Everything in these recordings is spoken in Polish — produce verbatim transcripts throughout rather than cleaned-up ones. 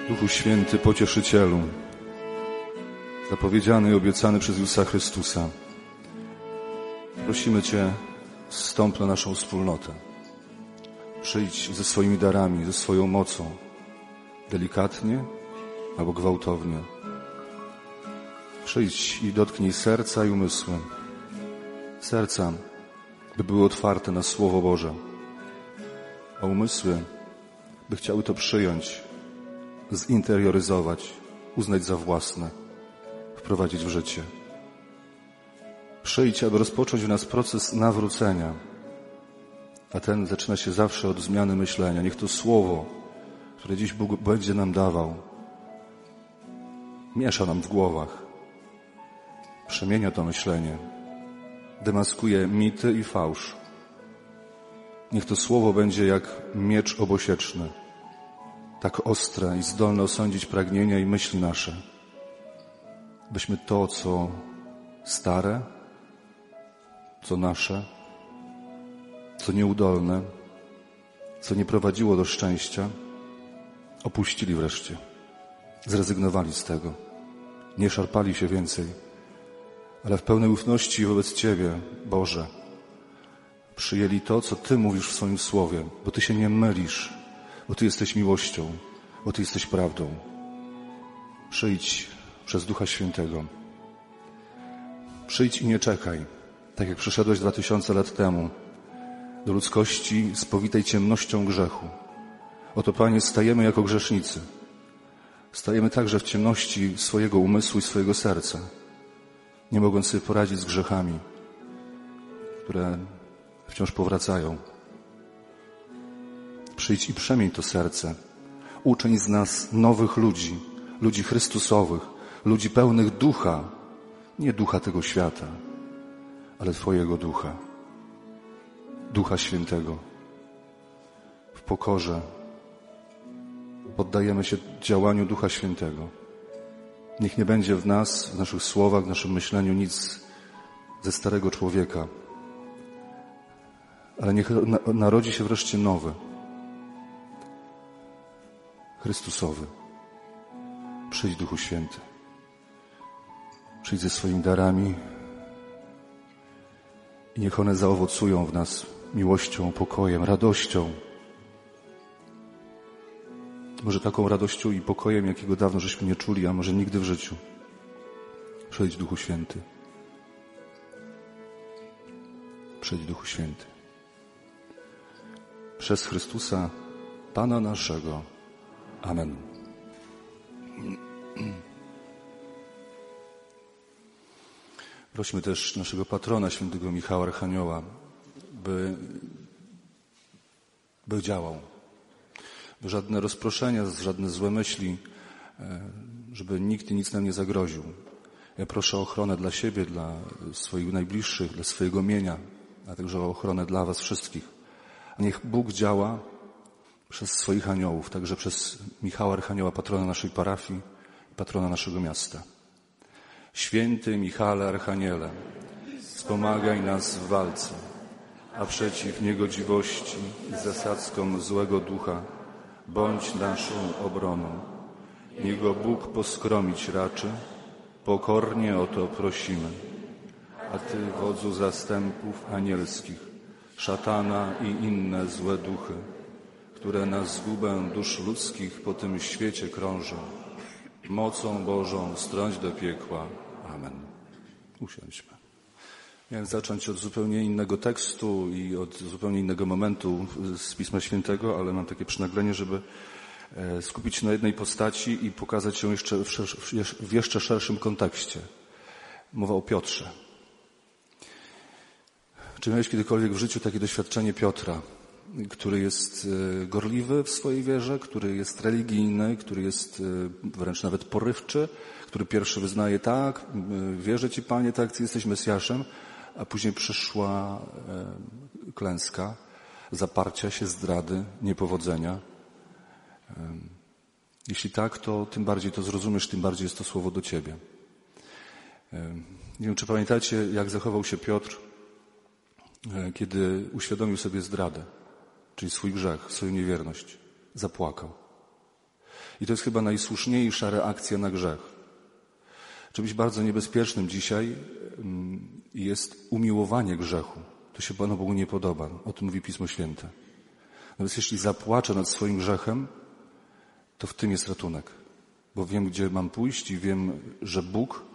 Duchu Święty, Pocieszycielu, zapowiedziany i obiecany przez Jezusa Chrystusa, prosimy Cię, wstąp na naszą wspólnotę. Przyjdź ze swoimi darami, ze swoją mocą, delikatnie albo gwałtownie. Przyjdź i dotknij serca i umysły. Serca, by były otwarte na Słowo Boże, a umysły, by chciały to przyjąć, zinterioryzować, uznać za własne, wprowadzić w życie. Przyjdź, aby rozpocząć w nas proces nawrócenia, a ten zaczyna się zawsze od zmiany myślenia. Niech to Słowo, które dziś Bóg będzie nam dawał, miesza nam w głowach, przemienia to myślenie, demaskuje mity i fałsz. Niech to Słowo będzie jak miecz obosieczny, tak ostre i zdolne osądzić pragnienia i myśli nasze, byśmy to, co stare, co nasze, co nieudolne, co nie prowadziło do szczęścia, opuścili wreszcie, zrezygnowali z tego, nie szarpali się więcej, ale w pełnej ufności wobec Ciebie, Boże, przyjęli to, co Ty mówisz w swoim Słowie, bo Ty się nie mylisz, bo Ty jesteś miłością, bo Ty jesteś prawdą. Przyjdź przez Ducha Świętego. Przyjdź i nie czekaj, tak jak przyszedłeś dwa tysiące lat temu do ludzkości spowitej ciemnością grzechu. Oto, Panie, stajemy jako grzesznicy. Stajemy także w ciemności swojego umysłu i swojego serca, nie mogąc sobie poradzić z grzechami, które wciąż powracają. Przyjdź i przemień to serce. Uczyń z nas nowych ludzi, ludzi Chrystusowych, ludzi pełnych ducha, nie ducha tego świata, ale Twojego ducha, Ducha Świętego. W pokorze poddajemy się działaniu Ducha Świętego. Niech nie będzie w nas, w naszych słowach, w naszym myśleniu nic ze starego człowieka, ale niech narodzi się wreszcie nowy, Chrystusowy. Przyjdź, Duchu Święty. Przyjdź ze swoimi darami i niech one zaowocują w nas miłością, pokojem, radością. Może taką radością i pokojem, jakiego dawno żeśmy nie czuli, a może nigdy w życiu. Przyjdź, Duchu Święty. Przyjdź, Duchu Święty. Przez Chrystusa, Pana naszego. Amen. Prośmy też naszego patrona, świętego Michała Archanioła, by, by działał. By żadne rozproszenia, żadne złe myśli, żeby nikt i nic nam nie zagroził. Ja proszę o ochronę dla siebie, dla swoich najbliższych, dla swojego mienia, a także o ochronę dla was wszystkich. A niech Bóg działa przez swoich aniołów, także przez Michała Archanioła, patrona naszej parafii, patrona naszego miasta. Święty Michale Archaniele, wspomagaj nas w walce, a przeciw niegodziwości i zasadzkom złego ducha bądź naszą obroną. Niech go Bóg poskromić raczy, pokornie o to prosimy. A Ty, wodzu zastępów anielskich, szatana i inne złe duchy, które na zgubę dusz ludzkich po tym świecie krążą, mocą Bożą strąć do piekła. Amen. Usiądźmy. Miałem zacząć od zupełnie innego tekstu i od zupełnie innego momentu z Pisma Świętego, ale mam takie przynaglenie, żeby skupić się na jednej postaci i pokazać ją jeszcze w, szersz- w jeszcze szerszym kontekście. Mowa o Piotrze. Czy miałeś kiedykolwiek w życiu takie doświadczenie Piotra, który jest gorliwy w swojej wierze, który jest religijny, który jest wręcz nawet porywczy, który pierwszy wyznaje: tak, wierzę Ci, Panie, tak, Ty jesteś Mesjaszem, a później przyszła klęska, zaparcia się, zdrady, niepowodzenia. Jeśli tak, to tym bardziej to zrozumiesz, tym bardziej jest to słowo do Ciebie. Nie wiem, czy pamiętacie, jak zachował się Piotr, kiedy uświadomił sobie zdradę, czyli swój grzech, swoją niewierność. Zapłakał. I to jest chyba najsłuszniejsza reakcja na grzech. Czymś bardzo niebezpiecznym dzisiaj jest umiłowanie grzechu. To się Panu Bogu nie podoba. O tym mówi Pismo Święte. Natomiast jeśli zapłaczę nad swoim grzechem, to w tym jest ratunek. Bo wiem, gdzie mam pójść i wiem, że Bóg,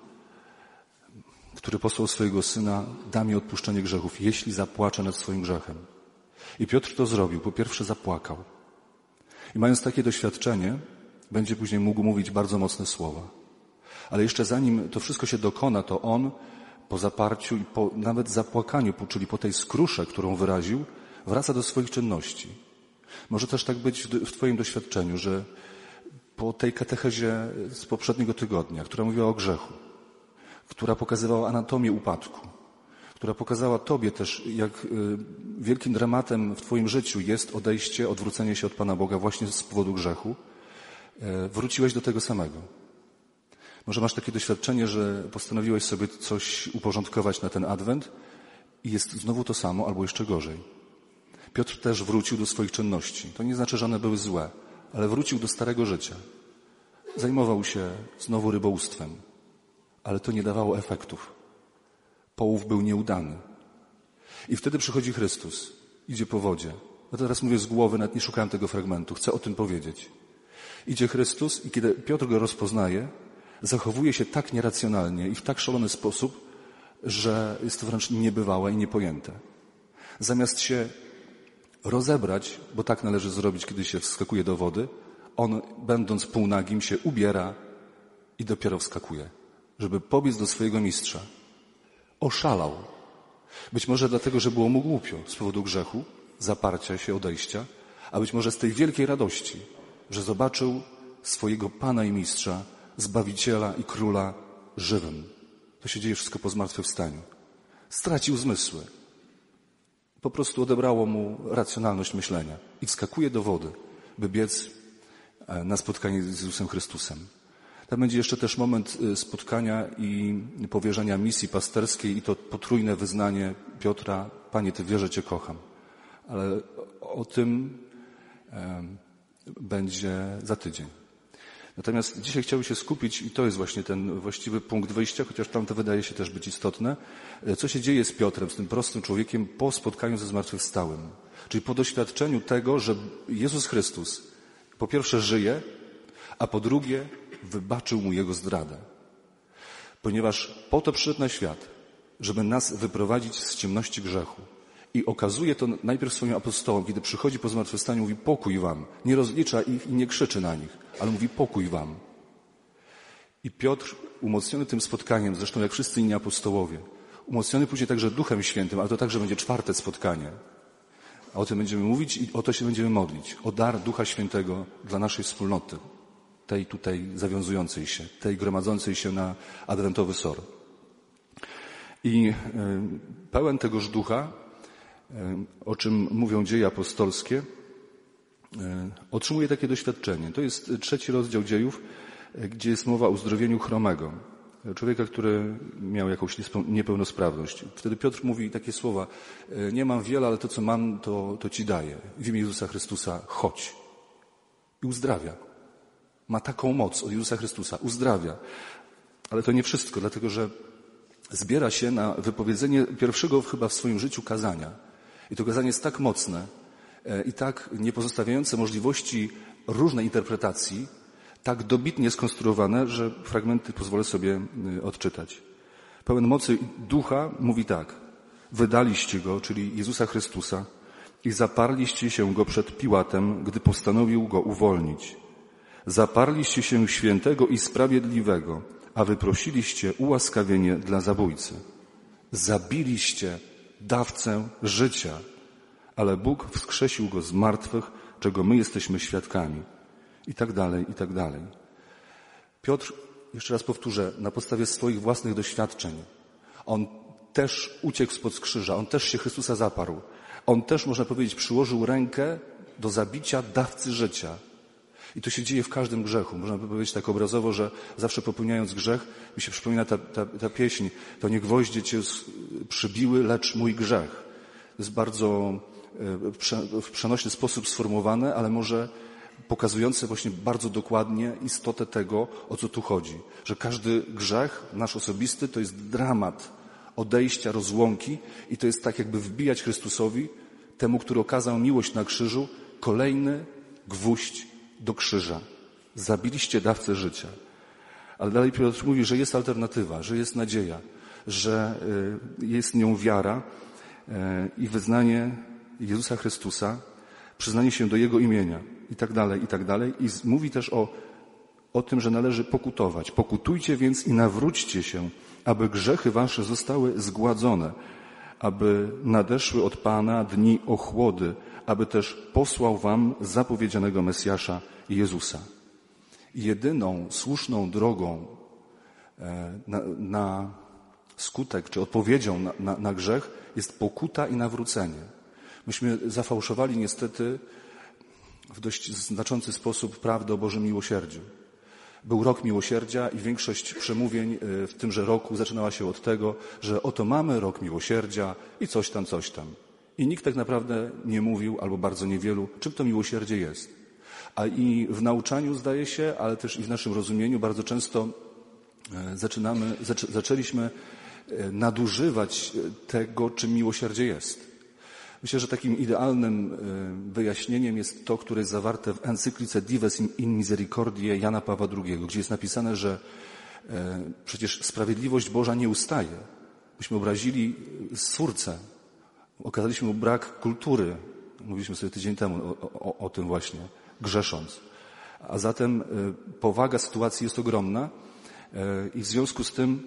który posłał swojego Syna, da mi odpuszczenie grzechów, jeśli zapłaczę nad swoim grzechem. I Piotr to zrobił. Po pierwsze zapłakał. I mając takie doświadczenie, będzie później mógł mówić bardzo mocne słowa. Ale jeszcze zanim to wszystko się dokona, to on po zaparciu i po nawet zapłakaniu, czyli po tej skrusze, którą wyraził, wraca do swoich czynności. Może też tak być w Twoim doświadczeniu, że po tej katechezie z poprzedniego tygodnia, która mówiła o grzechu, która pokazywała anatomię upadku, która pokazała Tobie też, jak wielkim dramatem w Twoim życiu jest odejście, odwrócenie się od Pana Boga właśnie z powodu grzechu, wróciłeś do tego samego. Może masz takie doświadczenie, że postanowiłeś sobie coś uporządkować na ten adwent i jest znowu to samo, albo jeszcze gorzej. Piotr też wrócił do swoich czynności. To nie znaczy, że one były złe, ale wrócił do starego życia. Zajmował się znowu rybołówstwem, ale to nie dawało efektów. Połów był nieudany. I wtedy przychodzi Chrystus, idzie po wodzie. Ja teraz mówię z głowy, nawet nie szukałem tego fragmentu, chcę o tym powiedzieć. Idzie Chrystus i kiedy Piotr go rozpoznaje, zachowuje się tak nieracjonalnie i w tak szalony sposób, że jest to wręcz niebywałe i niepojęte. Zamiast się rozebrać, bo tak należy zrobić, kiedy się wskakuje do wody, on, będąc półnagim, się ubiera i dopiero wskakuje, żeby pobiec do swojego mistrza. Oszalał. Być może dlatego, że było mu głupio z powodu grzechu, zaparcia się, odejścia, a być może z tej wielkiej radości, że zobaczył swojego Pana i Mistrza, Zbawiciela i Króla żywym. To się dzieje wszystko po zmartwychwstaniu. Stracił zmysły. Po prostu odebrało mu racjonalność myślenia i wskakuje do wody, by biec na spotkanie z Jezusem Chrystusem. Tam będzie jeszcze też moment spotkania i powierzenia misji pasterskiej i to potrójne wyznanie Piotra: Panie, Ty wiesz, że Cię kocham. Ale o tym będzie za tydzień. Natomiast dzisiaj chciałbym się skupić, i to jest właśnie ten właściwy punkt wyjścia, chociaż tam to wydaje się też być istotne, co się dzieje z Piotrem, z tym prostym człowiekiem po spotkaniu ze zmartwychwstałym. Czyli po doświadczeniu tego, że Jezus Chrystus po pierwsze żyje, a po drugie wybaczył mu jego zdradę. Ponieważ po to przyszedł na świat, żeby nas wyprowadzić z ciemności grzechu. I okazuje to najpierw swoim apostołom, kiedy przychodzi po zmartwychwstaniu, mówi: pokój wam. Nie rozlicza ich i nie krzyczy na nich, ale mówi: pokój wam. I Piotr, umocniony tym spotkaniem, zresztą jak wszyscy inni apostołowie, umocniony później także Duchem Świętym, ale to także będzie czwarte spotkanie. A o tym będziemy mówić i o to się będziemy modlić. O dar Ducha Świętego dla naszej wspólnoty. Tej tutaj zawiązującej się, tej gromadzącej się na adwentowy sor. I pełen tegoż ducha, o czym mówią dzieje apostolskie, otrzymuje takie doświadczenie. To jest trzeci rozdział dziejów, gdzie jest mowa o uzdrowieniu chromego. Człowieka, który miał jakąś niepełnosprawność. Wtedy Piotr mówi takie słowa: nie mam wiele, ale to, co mam, to, to ci daję. W imię Jezusa Chrystusa chodź. I uzdrawia. Ma taką moc od Jezusa Chrystusa. Uzdrawia. Ale to nie wszystko, dlatego że zbiera się na wypowiedzenie pierwszego chyba w swoim życiu kazania. I to kazanie jest tak mocne i tak nie pozostawiające możliwości różnej interpretacji, tak dobitnie skonstruowane, że fragmenty pozwolę sobie odczytać. Pełen mocy ducha mówi tak: wydaliście go, czyli Jezusa Chrystusa, i zaparliście się go przed Piłatem, gdy postanowił go uwolnić. Zaparliście się świętego i sprawiedliwego, a wyprosiliście ułaskawienie dla zabójcy. Zabiliście dawcę życia, ale Bóg wskrzesił go z martwych, czego my jesteśmy świadkami. I tak dalej, i tak dalej. Piotr, jeszcze raz powtórzę, na podstawie swoich własnych doświadczeń, on też uciekł spod krzyża, on też się Chrystusa zaparł. On też, można powiedzieć, przyłożył rękę do zabicia dawcy życia. I to się dzieje w każdym grzechu. Można by powiedzieć tak obrazowo, że zawsze popełniając grzech, mi się przypomina ta, ta, ta pieśń: to nie gwoździe cię przybiły, lecz mój grzech. To jest bardzo w przenośny sposób sformułowane, ale może pokazujące właśnie bardzo dokładnie istotę tego, o co tu chodzi. Że każdy grzech, nasz osobisty, to jest dramat odejścia, rozłąki i to jest tak jakby wbijać Chrystusowi, temu, który okazał miłość na krzyżu, kolejny gwóźdź do krzyża. Zabiliście dawcę życia. Ale dalej Piotr mówi, że jest alternatywa, że jest nadzieja, że jest nią wiara i wyznanie Jezusa Chrystusa, przyznanie się do Jego imienia i tak dalej, i tak dalej. I mówi też o, o tym, że należy pokutować. Pokutujcie więc i nawróćcie się, aby grzechy wasze zostały zgładzone, aby nadeszły od Pana dni ochłody, aby też posłał wam zapowiedzianego Mesjasza Jezusa. Jedyną słuszną drogą na, na skutek, czy odpowiedzią na, na, na grzech jest pokuta i nawrócenie. Myśmy zafałszowali niestety w dość znaczący sposób prawdę o Bożym miłosierdziu. Był rok miłosierdzia i większość przemówień w tymże roku zaczynała się od tego, że oto mamy rok miłosierdzia i coś tam, coś tam. I nikt tak naprawdę nie mówił, albo bardzo niewielu, czym to miłosierdzie jest. A i w nauczaniu, zdaje się, ale też i w naszym rozumieniu bardzo często zaczynamy, zaczę, zaczęliśmy nadużywać tego, czym miłosierdzie jest. Myślę, że takim idealnym wyjaśnieniem jest to, które jest zawarte w encyklice Dives in Misericordiae Jana Pawła drugiego, gdzie jest napisane, że przecież sprawiedliwość Boża nie ustaje. Myśmy obrazili Stwórcę, okazaliśmy mu brak kultury. Mówiliśmy sobie tydzień temu o, o, o tym właśnie, grzesząc. A zatem powaga sytuacji jest ogromna i w związku z tym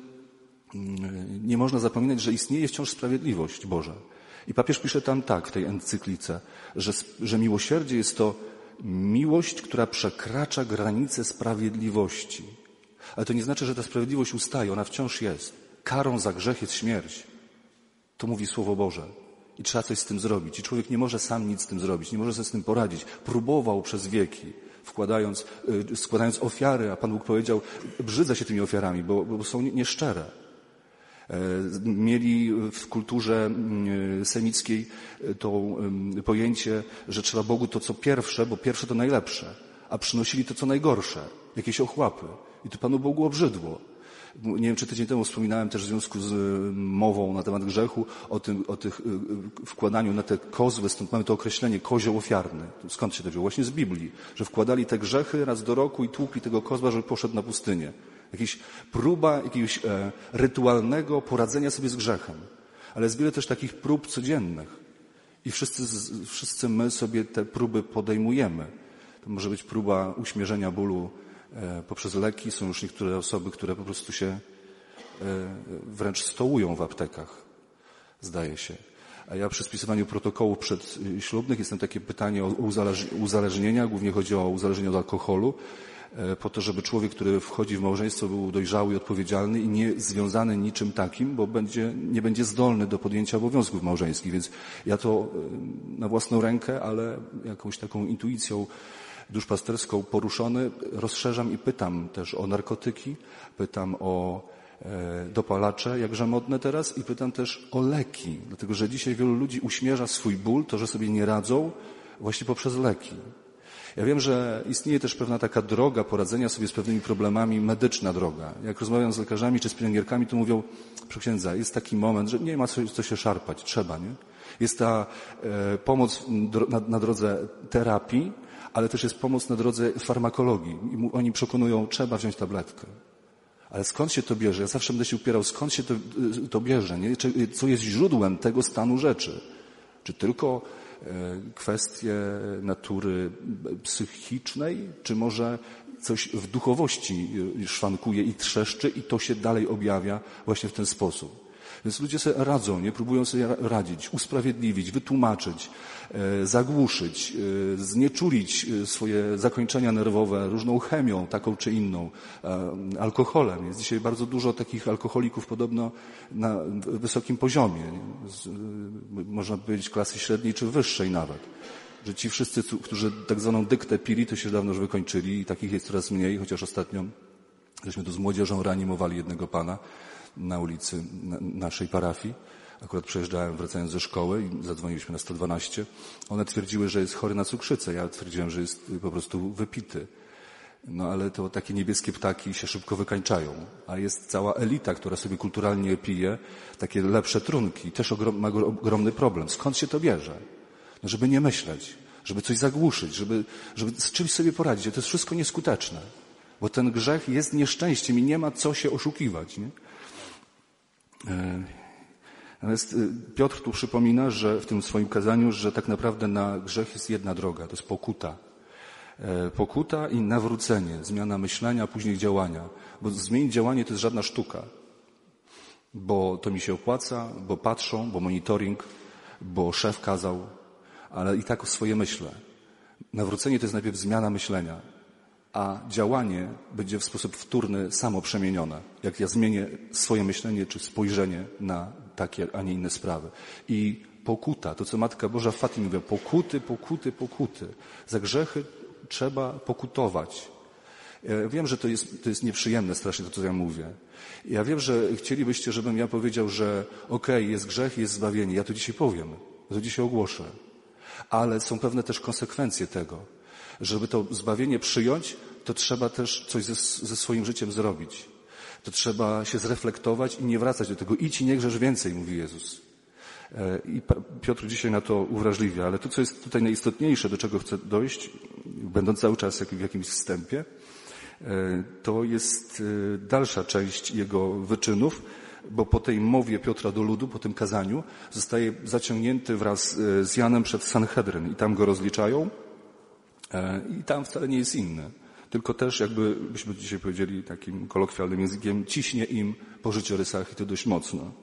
nie można zapominać, że istnieje wciąż sprawiedliwość Boża. I papież pisze tam tak w tej encyklice, że, że miłosierdzie jest to miłość, która przekracza granice sprawiedliwości. Ale to nie znaczy, że ta sprawiedliwość ustaje, ona wciąż jest. Karą za grzech jest śmierć. To mówi Słowo Boże. I trzeba coś z tym zrobić. I człowiek nie może sam nic z tym zrobić, nie może sobie z tym poradzić. Próbował przez wieki, wkładając, składając ofiary, a Pan Bóg powiedział, brzydzę się tymi ofiarami, bo, bo są nieszczere. Mieli w kulturze semickiej to pojęcie, że trzeba Bogu to co pierwsze, bo pierwsze to najlepsze, a przynosili to co najgorsze, jakieś ochłapy. I to Panu Bogu obrzydło. Nie wiem, czy tydzień temu wspominałem też w związku z mową na temat grzechu o tym, o tych wkładaniu na te kozły, stąd mamy to określenie kozioł ofiarny. Skąd się to wzięło? Właśnie z Biblii, że wkładali te grzechy raz do roku i tłukli tego kozła, żeby poszedł na pustynię. Jakaś próba jakiegoś e, rytualnego poradzenia sobie z grzechem. Ale jest wiele też takich prób codziennych. I wszyscy, wszyscy my sobie te próby podejmujemy. To może być próba uśmierzenia bólu e, poprzez leki. Są już niektóre osoby, które po prostu się e, wręcz stołują w aptekach. Zdaje się. A ja przy spisywaniu protokołów przedślubnych jestem takie pytanie o uzależnienia. Głównie chodzi o uzależnienie od alkoholu. Po to, żeby człowiek, który wchodzi w małżeństwo, był dojrzały i odpowiedzialny i nie związany niczym takim, bo będzie, nie będzie zdolny do podjęcia obowiązków małżeńskich. Więc ja to na własną rękę, ale jakąś taką intuicją duszpasterską poruszony rozszerzam i pytam też o narkotyki, pytam o e, dopalacze, jakże modne teraz, i pytam też o leki. Dlatego, że dzisiaj wielu ludzi uśmierza swój ból, to, że sobie nie radzą, właśnie poprzez leki. Ja wiem, że istnieje też pewna taka droga poradzenia sobie z pewnymi problemami, medyczna droga. Jak rozmawiam z lekarzami czy z pielęgniarkami, to mówią, proszę księdza, jest taki moment, że nie ma co, co się szarpać, trzeba, nie? Jest ta e, pomoc na, na drodze terapii, ale też jest pomoc na drodze farmakologii. I oni przekonują, trzeba wziąć tabletkę. Ale skąd się to bierze? Ja zawsze będę się upierał, skąd się to, to bierze, nie? Co jest źródłem tego stanu rzeczy? Czy tylko kwestie natury psychicznej, czy może coś w duchowości szwankuje i trzeszczy i to się dalej objawia właśnie w ten sposób. Więc ludzie sobie radzą, nie? Próbują sobie radzić, usprawiedliwić, wytłumaczyć, e, zagłuszyć, e, znieczulić swoje zakończenia nerwowe różną chemią, taką czy inną, e, alkoholem. Jest dzisiaj bardzo dużo takich alkoholików podobno na wysokim poziomie, Z, można powiedzieć klasy średniej czy wyższej nawet. Że ci wszyscy, którzy tak zwaną dyktę pili, to się dawno już wykończyli i takich jest coraz mniej, chociaż ostatnio żeśmy tu z młodzieżą reanimowali jednego pana na ulicy naszej parafii, Akurat przejeżdżałem wracając ze szkoły i zadzwoniliśmy na sto dwanaście. One twierdziły, że jest chory na cukrzycę. Ja twierdziłem, że jest po prostu wypity. No ale to takie niebieskie ptaki się szybko wykańczają. A jest cała elita, która sobie kulturalnie pije takie lepsze trunki. Też ogrom, ma ogromny problem. Skąd się to bierze? No żeby nie myśleć, żeby coś zagłuszyć, żeby, żeby z czymś sobie poradzić. To jest wszystko nieskuteczne. Bo ten grzech jest nieszczęściem i nie ma co się oszukiwać. Nie? Natomiast Piotr tu przypomina, że w tym swoim kazaniu, że tak naprawdę na grzech jest jedna droga. To jest pokuta. Pokuta i nawrócenie, zmiana myślenia, a później działania. Bo zmienić działanie to jest żadna sztuka. Bo to mi się opłaca, bo patrzą, bo monitoring, bo szef kazał, ale i tak swoje myślę. Nawrócenie to jest najpierw zmiana myślenia, a działanie będzie w sposób wtórny samo przemienione. Jak ja zmienię swoje myślenie czy spojrzenie na takie, a nie inne sprawy. I pokuta, to co Matka Boża w Fatimie mówi, pokuty, pokuty, pokuty. Za grzechy trzeba pokutować. Ja wiem, że to jest, to jest nieprzyjemne strasznie to, co ja mówię. Ja wiem, że chcielibyście, żebym ja powiedział, że okej, okay, jest grzech, jest zbawienie. Ja to dzisiaj powiem, ja to dzisiaj ogłoszę. Ale są pewne też konsekwencje tego. Żeby to zbawienie przyjąć, to trzeba też coś ze, ze swoim życiem zrobić. To trzeba się zreflektować i nie wracać do tego. Idź i nie grzesz więcej, mówi Jezus. I Piotr dzisiaj na to uwrażliwia, ale to, co jest tutaj najistotniejsze, do czego chcę dojść, będąc cały czas w jakimś wstępie, to jest dalsza część jego wyczynów, bo po tej mowie Piotra do ludu, po tym kazaniu, zostaje zaciągnięty wraz z Janem przed Sanhedryn i tam go rozliczają i tam wcale nie jest inny. Tylko też, jakby byśmy dzisiaj powiedzieli takim kolokwialnym językiem, ciśnie im po życiorysach i to dość mocno.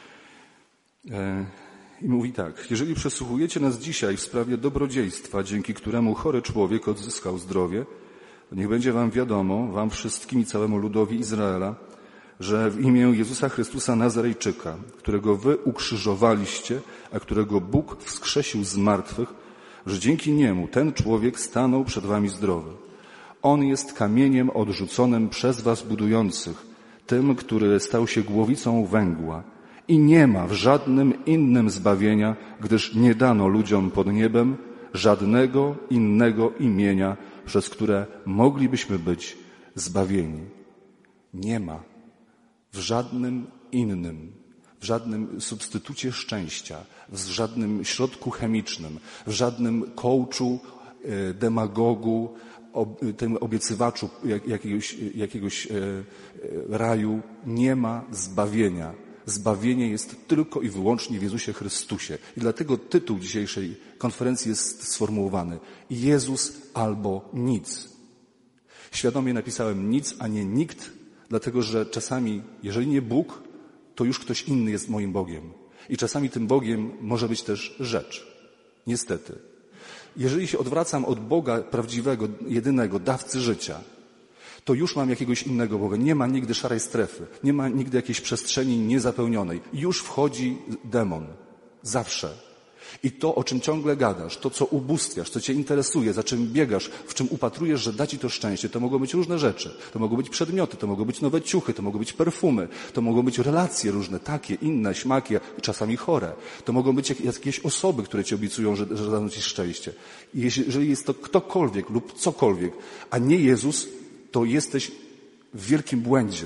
I mówi tak, jeżeli przesłuchujecie nas dzisiaj w sprawie dobrodziejstwa, dzięki któremu chory człowiek odzyskał zdrowie, to niech będzie wam wiadomo, wam wszystkim i całemu ludowi Izraela, że w imię Jezusa Chrystusa Nazarejczyka, którego wy ukrzyżowaliście, a którego Bóg wskrzesił z martwych, że dzięki niemu ten człowiek stanął przed wami zdrowy. On jest kamieniem odrzuconym przez was budujących, tym, który stał się głowicą węgła. I nie ma w żadnym innym zbawienia, gdyż nie dano ludziom pod niebem żadnego innego imienia, przez które moglibyśmy być zbawieni. Nie ma w żadnym innym, w żadnym substytucie szczęścia, w żadnym środku chemicznym, w żadnym coachu, demagogu, tym obiecywaczu jakiegoś, jakiegoś raju nie ma zbawienia. Zbawienie jest tylko i wyłącznie w Jezusie Chrystusie. I dlatego tytuł dzisiejszej konferencji jest sformułowany Jezus albo nic. Świadomie napisałem nic, a nie nikt, dlatego że czasami, jeżeli nie Bóg, to już ktoś inny jest moim Bogiem. I czasami tym Bogiem może być też rzecz. Niestety. Jeżeli się odwracam od Boga prawdziwego, jedynego, dawcy życia, to już mam jakiegoś innego Boga. Nie ma nigdy szarej strefy. Nie ma nigdy jakiejś przestrzeni niezapełnionej. Już wchodzi demon. Zawsze. I to, o czym ciągle gadasz, to, co ubóstwiasz, co cię interesuje, za czym biegasz, w czym upatrujesz, że da ci to szczęście, to mogą być różne rzeczy. To mogą być przedmioty, to mogą być nowe ciuchy, to mogą być perfumy, to mogą być relacje różne, takie, inne, śmakie, czasami chore. To mogą być jakieś osoby, które ci obiecują, że, że dadzą ci szczęście. I jeżeli jest to ktokolwiek lub cokolwiek, a nie Jezus, to jesteś w wielkim błędzie.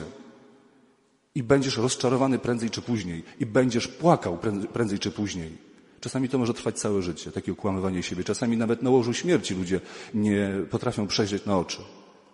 I będziesz rozczarowany prędzej czy później. I będziesz płakał prędzej czy później. Czasami to może trwać całe życie, takie okłamywanie siebie. Czasami nawet na łożu śmierci ludzie nie potrafią przejrzeć na oczy.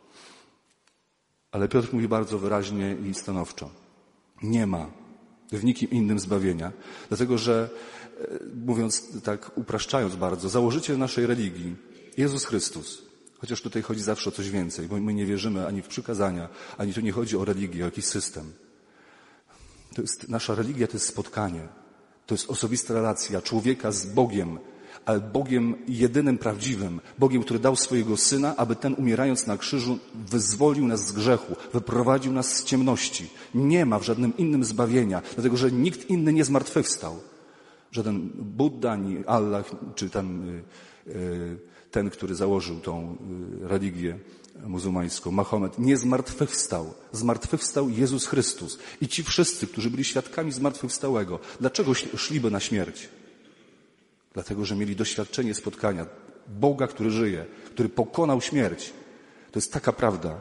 Ale Piotr mówi bardzo wyraźnie i stanowczo. Nie ma w nikim innym zbawienia. Dlatego, że mówiąc tak, upraszczając bardzo, założyciel naszej religii, Jezus Chrystus, chociaż tutaj chodzi zawsze o coś więcej, bo my nie wierzymy ani w przykazania, ani tu nie chodzi o religię, o jakiś system. To jest, nasza religia to jest spotkanie. To jest osobista relacja człowieka z Bogiem, ale Bogiem jedynym prawdziwym. Bogiem, który dał swojego Syna, aby ten umierając na krzyżu wyzwolił nas z grzechu, wyprowadził nas z ciemności. Nie ma w żadnym innym zbawienia, dlatego że nikt inny nie zmartwychwstał. Żaden Buddha, ani Allah, czy tam ten, który założył tą religię muzułmańską, Mahomet, nie zmartwychwstał. Zmartwychwstał Jezus Chrystus. I ci wszyscy, którzy byli świadkami zmartwychwstałego, dlaczego szliby na śmierć? Dlatego, że mieli doświadczenie spotkania Boga, który żyje, który pokonał śmierć. To jest taka prawda.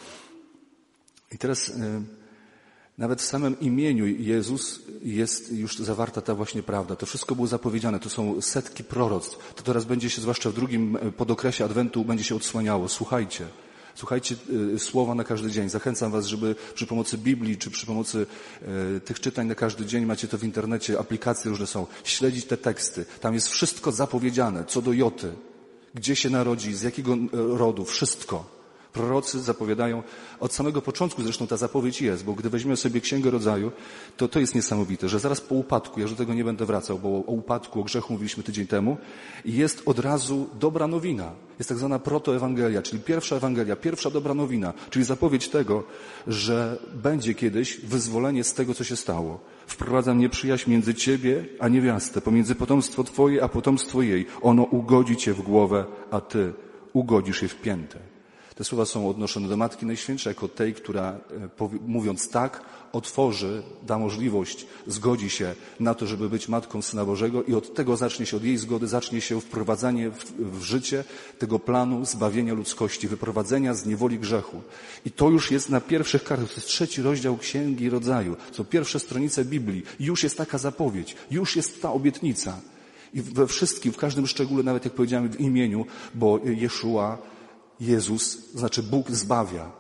I teraz y, nawet w samym imieniu Jezus jest już zawarta ta właśnie prawda. To wszystko było zapowiedziane. To są setki proroctw. To teraz będzie się, zwłaszcza w drugim podokresie Adwentu, będzie się odsłaniało. Słuchajcie. Słuchajcie y, słowa na każdy dzień. Zachęcam was, żeby przy pomocy Biblii, czy przy pomocy y, tych czytań na każdy dzień, macie to w internecie, aplikacje różne są, śledzić te teksty. Tam jest wszystko zapowiedziane, co do joty. Gdzie się narodzi, z jakiego rodu, wszystko. Prorocy zapowiadają, od samego początku zresztą ta zapowiedź jest, bo gdy weźmiemy sobie Księgę Rodzaju, to to jest niesamowite, że zaraz po upadku, ja już do tego nie będę wracał, bo o upadku, o grzechu mówiliśmy tydzień temu, jest od razu dobra nowina. Jest tak zwana protoewangelia, czyli pierwsza Ewangelia, pierwsza dobra nowina, czyli zapowiedź tego, że będzie kiedyś wyzwolenie z tego, co się stało. Wprowadzam nieprzyjaźń między ciebie a niewiastę, pomiędzy potomstwo twoje a potomstwo jej. Ono ugodzi cię w głowę, a ty ugodzisz je w piętę. Te słowa są odnoszone do Matki Najświętszej jako tej, która mówiąc tak, otworzy, da możliwość, zgodzi się na to, żeby być Matką Syna Bożego i od tego zacznie się, od jej zgody zacznie się wprowadzanie w, w życie tego planu zbawienia ludzkości, wyprowadzenia z niewoli grzechu. I to już jest na pierwszych kartach, to jest trzeci rozdział Księgi Rodzaju, co pierwsze stronice Biblii. Już jest taka zapowiedź, już jest ta obietnica. I we wszystkim, w każdym szczególe, nawet jak powiedziałem w imieniu, bo Jeszua, Jezus, znaczy Bóg zbawia.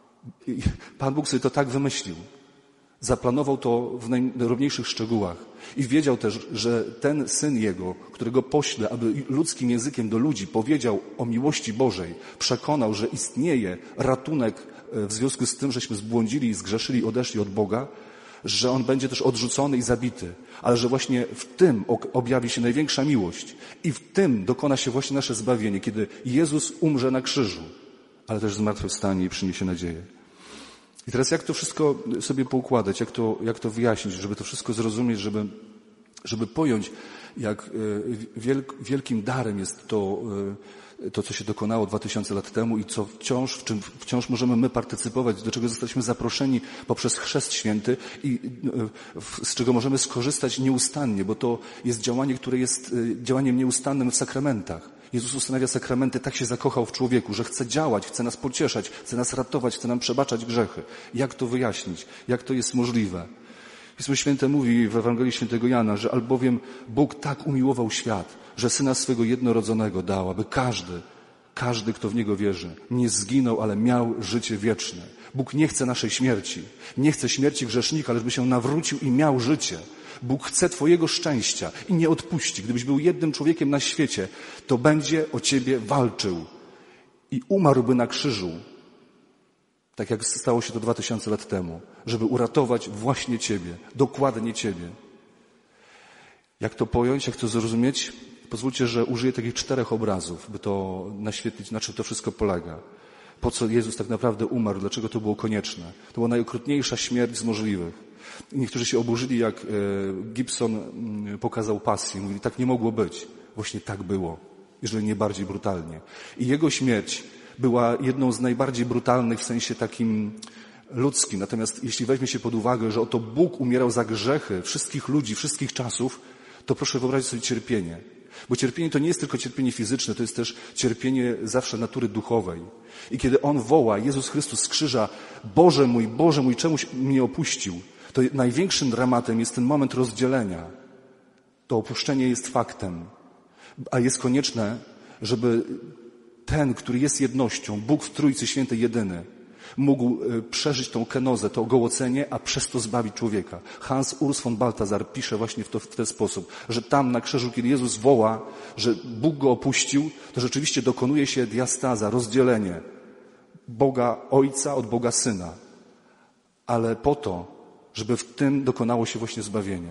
I Pan Bóg sobie to tak wymyślił. Zaplanował to w najdrobniejszych szczegółach. I wiedział też, że ten Syn Jego, którego pośle, aby ludzkim językiem do ludzi powiedział o miłości Bożej, przekonał, że istnieje ratunek w związku z tym, żeśmy zbłądzili i zgrzeszyli, odeszli od Boga, że On będzie też odrzucony i zabity, ale że właśnie w tym objawi się największa miłość i w tym dokona się właśnie nasze zbawienie, kiedy Jezus umrze na krzyżu, ale też zmartwychwstanie i przyniesie nadzieję. I teraz jak to wszystko sobie poukładać, jak to, jak to wyjaśnić, żeby to wszystko zrozumieć, żeby, żeby pojąć, jak wielk, wielkim darem jest to, to, co się dokonało dwa tysiące lat temu i co wciąż, w czym wciąż możemy my partycypować, do czego zostaliśmy zaproszeni poprzez Chrzest Święty i z czego możemy skorzystać nieustannie, bo to jest działanie, które jest działaniem nieustannym w sakramentach. Jezus ustanawia sakramenty, tak się zakochał w człowieku, że chce działać, chce nas pocieszać, chce nas ratować, chce nam przebaczać grzechy. Jak to wyjaśnić? Jak to jest możliwe? Pismo Święte mówi w Ewangelii Świętego Jana, że albowiem Bóg tak umiłował świat, że Syna swego jednorodzonego dał, aby każdy, każdy, kto w Niego wierzy, nie zginął, ale miał życie wieczne. Bóg nie chce naszej śmierci. Nie chce śmierci grzesznika, ale żeby się nawrócił i miał życie. Bóg chce twojego szczęścia i nie odpuści. Gdybyś był jednym człowiekiem na świecie, to będzie o ciebie walczył i umarłby na krzyżu, tak jak stało się to dwa tysiące lat temu, żeby uratować właśnie ciebie, dokładnie ciebie. Jak to pojąć, jak to zrozumieć? Pozwólcie, że użyję takich czterech obrazów, by to naświetlić, na czym to wszystko polega. Po co Jezus tak naprawdę umarł, dlaczego to było konieczne. To była najokrutniejsza śmierć z możliwych. Niektórzy się oburzyli, jak Gibson pokazał pasję. Mówili, tak nie mogło być. Właśnie tak było, jeżeli nie bardziej brutalnie. I jego śmierć była jedną z najbardziej brutalnych w sensie takim ludzkim. Natomiast jeśli weźmie się pod uwagę, że oto Bóg umierał za grzechy wszystkich ludzi, wszystkich czasów, to proszę wyobrazić sobie cierpienie. Bo cierpienie to nie jest tylko cierpienie fizyczne, to jest też cierpienie zawsze natury duchowej. I kiedy On woła, Jezus Chrystus z krzyża, Boże mój, Boże mój, czemuś mnie opuścił, to największym dramatem jest ten moment rozdzielenia. To opuszczenie jest faktem, a jest konieczne, żeby ten, który jest jednością, Bóg w Trójcy Świętej jedyny, mógł przeżyć tą kenozę, to ogołocenie, a przez to zbawić człowieka. Hans Urs von Balthasar pisze właśnie w, to, w ten sposób, że tam na krzyżu, kiedy Jezus woła, że Bóg go opuścił, to rzeczywiście dokonuje się diastaza, rozdzielenie Boga Ojca od Boga Syna. Ale po to, żeby w tym dokonało się właśnie zbawienie.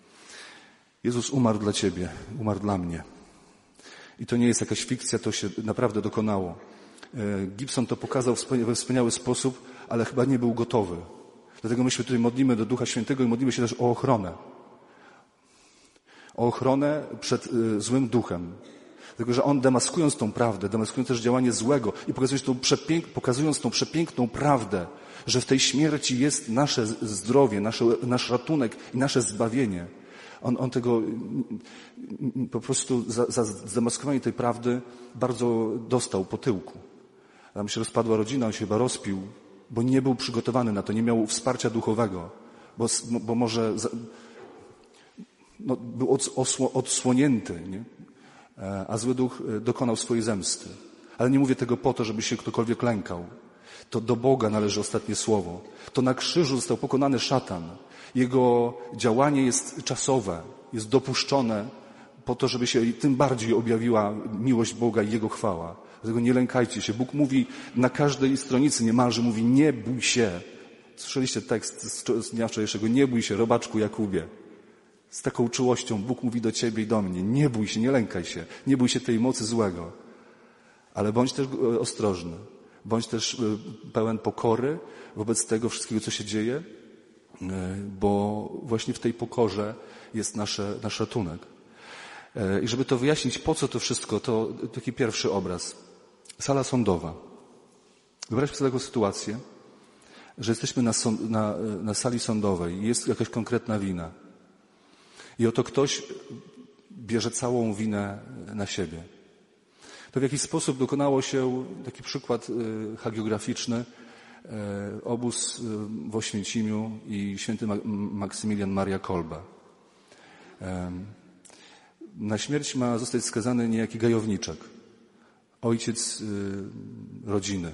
Jezus umarł dla ciebie, umarł dla mnie. I to nie jest jakaś fikcja, to się naprawdę dokonało. Gibson to pokazał we wspaniały sposób, ale chyba nie był gotowy. Dlatego my się tutaj modlimy do Ducha Świętego i modlimy się też o ochronę. O ochronę przed złym duchem. Dlatego, że On demaskując tą prawdę, demaskując też działanie złego i pokazując tą, przepięk- pokazując tą przepiękną prawdę, że w tej śmierci jest nasze zdrowie, nasze, nasz ratunek i nasze zbawienie. On, on tego po prostu za, za zdemaskowanie tej prawdy bardzo dostał po tyłku. Tam się rozpadła rodzina, on się chyba rozpił, bo nie był przygotowany na to, nie miał wsparcia duchowego, bo, bo może za, no, był odsło, odsłonięty, nie? A zły duch dokonał swojej zemsty. Ale nie mówię tego po to, żeby się ktokolwiek lękał. To do Boga należy ostatnie słowo. To na krzyżu został pokonany szatan. Jego działanie jest czasowe, jest dopuszczone po to, żeby się tym bardziej objawiła miłość Boga i Jego chwała. Dlatego nie lękajcie się. Bóg mówi na każdej stronicy niemalże, mówi nie bój się. Słyszeliście tekst z dnia wczorajszego, nie bój się, robaczku Jakubie. Z taką czułością Bóg mówi do ciebie i do mnie, nie bój się, nie lękaj się, nie bój się tej mocy złego. Ale bądź też ostrożny, bądź też pełen pokory wobec tego wszystkiego, co się dzieje, bo właśnie w tej pokorze jest nasze, nasz ratunek. I żeby to wyjaśnić, po co to wszystko, to taki pierwszy obraz. Sala sądowa. Wyobraźmy sobie taką sytuację, że jesteśmy na, sąd, na, na sali sądowej i jest jakaś konkretna wina. I oto ktoś bierze całą winę na siebie. To w jakiś sposób dokonało się, taki przykład hagiograficzny, obóz w Oświęcimiu i święty Maksymilian Maria Kolbe. Na śmierć ma zostać skazany niejaki gajowniczek, ojciec rodziny.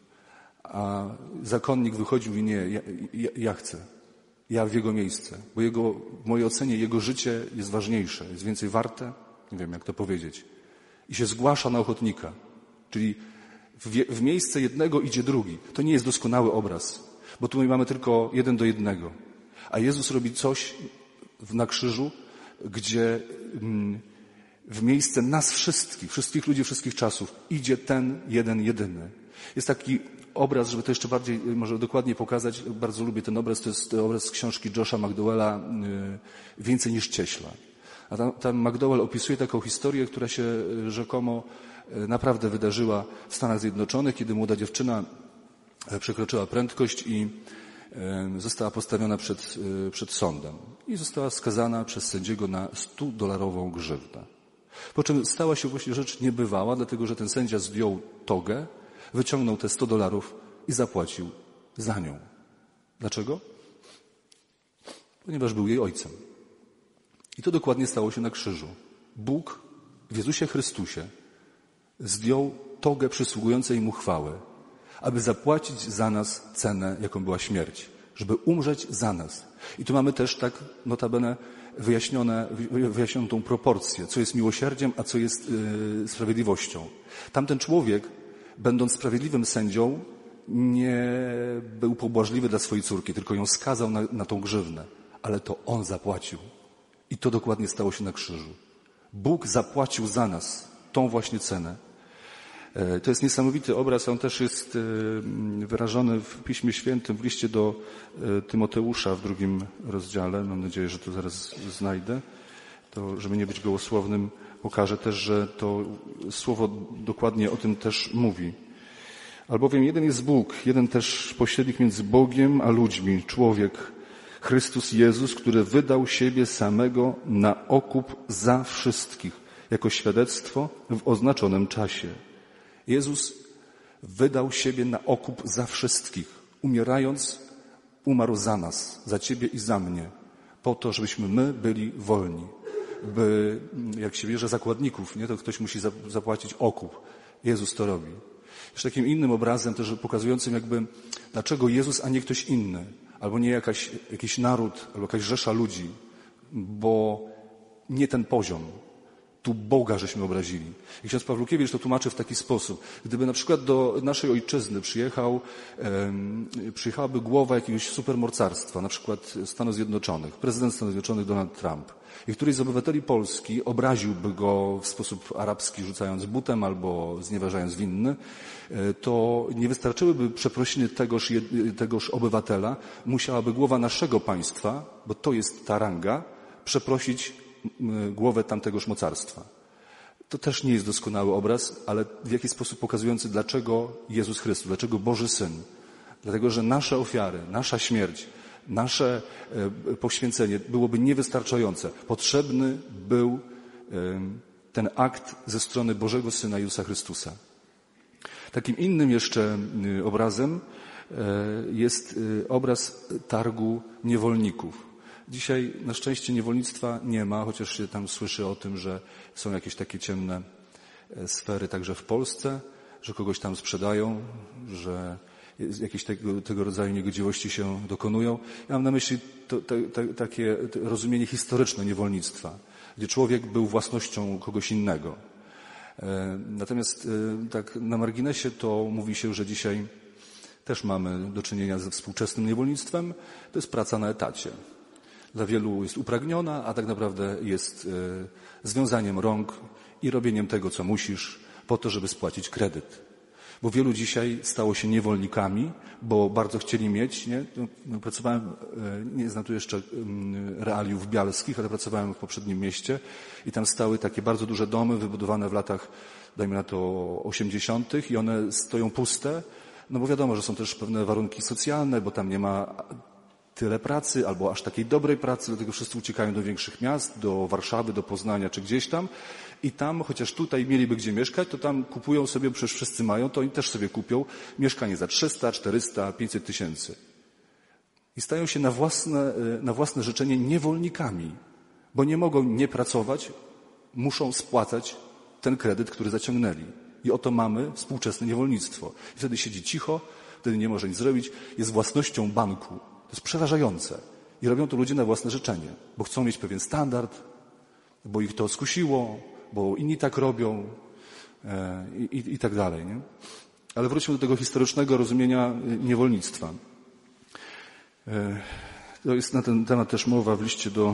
A zakonnik wychodził i nie, ja, ja, ja chcę. Ja w jego miejsce, bo jego, w mojej ocenie jego życie jest ważniejsze, jest więcej warte, nie wiem jak to powiedzieć. I się zgłasza na ochotnika, czyli w, w miejsce jednego idzie drugi. To nie jest doskonały obraz, bo tu mamy tylko jeden do jednego. A Jezus robi coś na krzyżu, gdzie mm, w miejsce nas wszystkich, wszystkich ludzi wszystkich czasów idzie ten jeden jedyny. Jest taki obraz, żeby to jeszcze bardziej, może dokładnie pokazać, bardzo lubię ten obraz, to jest obraz z książki Josha McDowella Więcej niż cieśla. A tam, tam McDowell opisuje taką historię, która się rzekomo naprawdę wydarzyła w Stanach Zjednoczonych, kiedy młoda dziewczyna przekroczyła prędkość i została postawiona przed, przed sądem i została skazana przez sędziego na studolarową grzywnę. Po czym stała się właśnie rzecz niebywała, dlatego że ten sędzia zdjął togę, wyciągnął te sto dolarów i zapłacił za nią. Dlaczego? Ponieważ był jej ojcem. I to dokładnie stało się na krzyżu. Bóg w Jezusie Chrystusie zdjął togę przysługującej Mu chwały, aby zapłacić za nas cenę, jaką była śmierć. Żeby umrzeć za nas. I tu mamy też tak notabene wyjaśnione, wyjaśnioną tą proporcję, co jest miłosierdziem, a co jest yy, sprawiedliwością. Tamten człowiek, będąc sprawiedliwym sędzią, nie był pobłażliwy dla swojej córki, tylko ją skazał na, na tą grzywnę. Ale to on zapłacił. I to dokładnie stało się na krzyżu. Bóg zapłacił za nas tą właśnie cenę. To jest niesamowity obraz, on też jest wyrażony w Piśmie Świętym, w liście do Tymoteusza w drugim rozdziale. Mam nadzieję, że to zaraz znajdę. To, żeby nie być gołosłownym, pokażę też, że to słowo dokładnie o tym też mówi. Albowiem jeden jest Bóg, jeden też pośrednik między Bogiem a ludźmi, człowiek, Chrystus Jezus, który wydał siebie samego na okup za wszystkich, jako świadectwo w oznaczonym czasie. Jezus wydał siebie na okup za wszystkich. Umierając, umarł za nas, za ciebie i za mnie, po to, żebyśmy my byli wolni. By, jak się bierze zakładników, nie, to ktoś musi zapłacić okup. Jezus to robi. Jeszcze takim innym obrazem też pokazującym jakby, dlaczego Jezus, a nie ktoś inny, albo nie jakaś, jakiś naród, albo jakaś rzesza ludzi, bo nie ten poziom. Tu Boga żeśmy obrazili. I ksiądz Pawlukiewicz to tłumaczy w taki sposób. Gdyby na przykład do naszej ojczyzny przyjechał, um, przyjechałaby głowa jakiegoś supermocarstwa, na przykład Stanów Zjednoczonych, prezydent Stanów Zjednoczonych Donald Trump, i któryś z obywateli Polski obraziłby go w sposób arabski, rzucając butem albo znieważając winny, to nie wystarczyłyby przeprosiny tegoż, tegoż obywatela, musiałaby głowa naszego państwa, bo to jest ta ranga, przeprosić głowę tamtegoż mocarstwa. To też nie jest doskonały obraz, ale w jakiś sposób pokazujący, dlaczego Jezus Chrystus, dlaczego Boży Syn. Dlatego, że nasze ofiary, nasza śmierć, nasze poświęcenie byłoby niewystarczające. Potrzebny był ten akt ze strony Bożego Syna Jezusa Chrystusa. Takim innym jeszcze obrazem jest obraz targu niewolników. Dzisiaj na szczęście niewolnictwa nie ma, chociaż się tam słyszy o tym, że są jakieś takie ciemne sfery także w Polsce, że kogoś tam sprzedają, że jakieś tego, tego rodzaju niegodziwości się dokonują. Ja mam na myśli to, to, to, takie rozumienie historyczne niewolnictwa, gdzie człowiek był własnością kogoś innego. Natomiast tak na marginesie to mówi się, że dzisiaj też mamy do czynienia ze współczesnym niewolnictwem. To jest praca na etacie. Dla wielu jest upragniona, a tak naprawdę jest związaniem rąk i robieniem tego, co musisz, po to, żeby spłacić kredyt. Bo wielu dzisiaj stało się niewolnikami, bo bardzo chcieli mieć, nie? Pracowałem, nie znam tu jeszcze realiów bialskich, ale pracowałem w poprzednim mieście i tam stały takie bardzo duże domy wybudowane w latach, dajmy na to, osiemdziesiątych i one stoją puste, no bo wiadomo, że są też pewne warunki socjalne, bo tam nie ma tyle pracy albo aż takiej dobrej pracy, dlatego wszyscy uciekają do większych miast, do Warszawy, do Poznania czy gdzieś tam i tam, chociaż tutaj mieliby gdzie mieszkać, to tam kupują sobie, przecież wszyscy mają, to oni też sobie kupią mieszkanie za trzysta, czterysta, pięćset tysięcy. I stają się na własne, na własne życzenie niewolnikami, bo nie mogą nie pracować, muszą spłacać ten kredyt, który zaciągnęli. I oto mamy współczesne niewolnictwo. I wtedy siedzi cicho, wtedy nie może nic zrobić, jest własnością banku. To jest przerażające. I robią to ludzie na własne życzenie, bo chcą mieć pewien standard, bo ich to skusiło, bo inni tak robią e, i, i tak dalej. Nie? Ale wróćmy do tego historycznego rozumienia niewolnictwa. E, to jest na ten temat też mowa w liście do,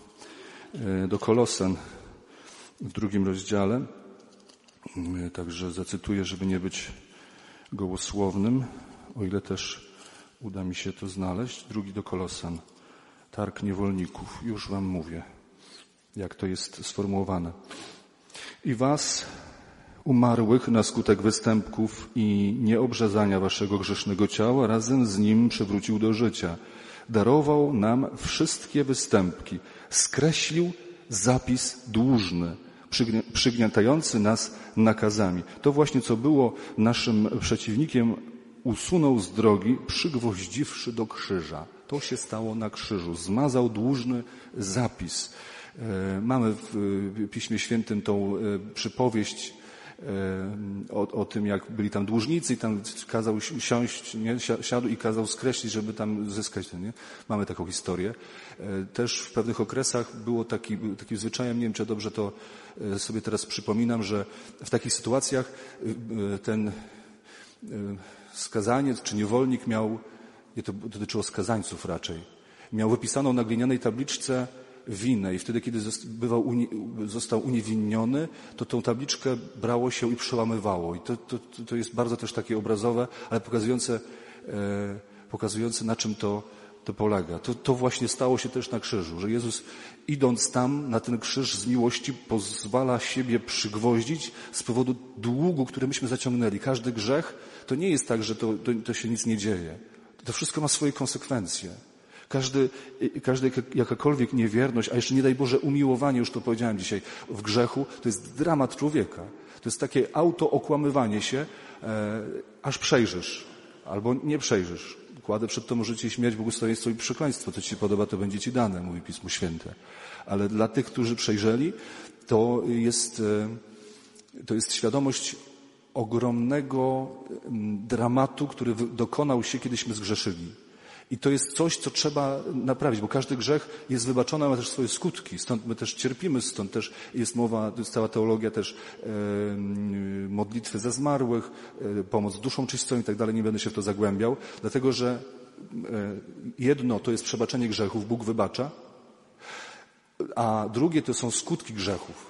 e, do Kolosan w drugim rozdziale. E, także zacytuję, żeby nie być gołosłownym, o ile też uda mi się to znaleźć. Drugi do Kolosan. Targ niewolników. Już wam mówię, jak to jest sformułowane. I was, umarłych na skutek występków i nieobrzezania waszego grzesznego ciała, razem z nim przywrócił do życia. Darował nam wszystkie występki. Skreślił zapis dłużny, przygniatający nas nakazami. To właśnie, co było naszym przeciwnikiem, usunął z drogi, przygwoździwszy do krzyża. To się stało na krzyżu. Zmazał dłużny zapis. Mamy w Piśmie Świętym tą przypowieść o, o tym, jak byli tam dłużnicy i tam kazał siąść, nie? Siadł i kazał skreślić, żeby tam zyskać ten, nie? Mamy taką historię. Też w pewnych okresach było taki, takim zwyczajem, nie wiem, czy dobrze to sobie teraz przypominam, że w takich sytuacjach ten skazaniec czy niewolnik miał, nie, to dotyczyło skazańców raczej, miał wypisaną na glinianej tabliczce winę i wtedy, kiedy bywał uni, został uniewinniony, to tą tabliczkę brało się i przełamywało. I to, to, to jest bardzo też takie obrazowe, ale pokazujące, e, pokazujące na czym to, to polega. To, to właśnie stało się też na krzyżu, że Jezus, idąc tam na ten krzyż z miłości, pozwala siebie przygwoździć z powodu długu, który myśmy zaciągnęli. Każdy grzech to nie jest tak, że to, to, to się nic nie dzieje. To wszystko ma swoje konsekwencje. Każdy, każdy, jakakolwiek niewierność, a jeszcze nie daj Boże umiłowanie, już to powiedziałem dzisiaj, w grzechu, to jest dramat człowieka. To jest takie auto-okłamywanie się, e, aż przejrzysz, albo nie przejrzysz. Kładę przed tobą życie i śmierć, błogosławieństwo i przekleństwo. Co ci się podoba, to będzie ci dane, mówi Pismo Święte. Ale dla tych, którzy przejrzeli, to jest, to jest świadomość ogromnego dramatu, który dokonał się, kiedyśmy zgrzeszyli. I to jest coś, co trzeba naprawić, bo każdy grzech jest wybaczony, ma też swoje skutki. Stąd my też cierpimy, stąd też jest mowa, to jest cała teologia też e, modlitwy za zmarłych, e, pomoc duszom czystą i tak dalej. Nie będę się w to zagłębiał, dlatego że e, jedno to jest przebaczenie grzechów, Bóg wybacza, a drugie to są skutki grzechów.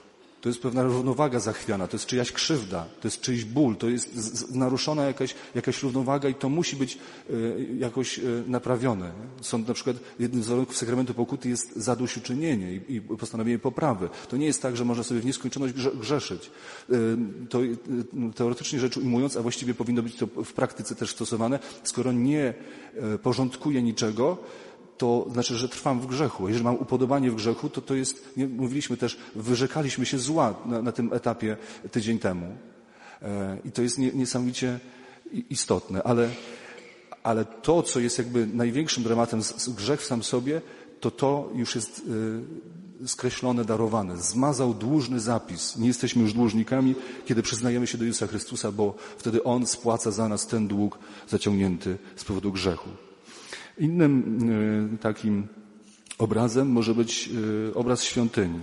To jest pewna równowaga zachwiana, to jest czyjaś krzywda, to jest czyjś ból, to jest naruszona jakaś, jakaś równowaga i to musi być y, jakoś y, naprawione. Są na przykład, jednym z warunków sakramentu pokuty jest zadośćuczynienie i, i postanowienie poprawy. To nie jest tak, że można sobie w nieskończoność grze, grzeszyć. Y, to y, teoretycznie rzecz ujmując, a właściwie powinno być to w praktyce też stosowane, skoro nie y, porządkuję niczego, to znaczy, że trwam w grzechu. Jeżeli mam upodobanie w grzechu, to to jest, nie, mówiliśmy też, wyrzekaliśmy się zła na, na tym etapie tydzień temu. E, I to jest nie, niesamowicie istotne. Ale, ale to, co jest jakby największym dramatem, z, z grzech w sam sobie, to to już jest y, skreślone, darowane. Zmazał dłużny zapis. Nie jesteśmy już dłużnikami, kiedy przyznajemy się do Jezusa Chrystusa, bo wtedy On spłaca za nas ten dług zaciągnięty z powodu grzechu. Innym y, takim obrazem może być y, obraz świątyni.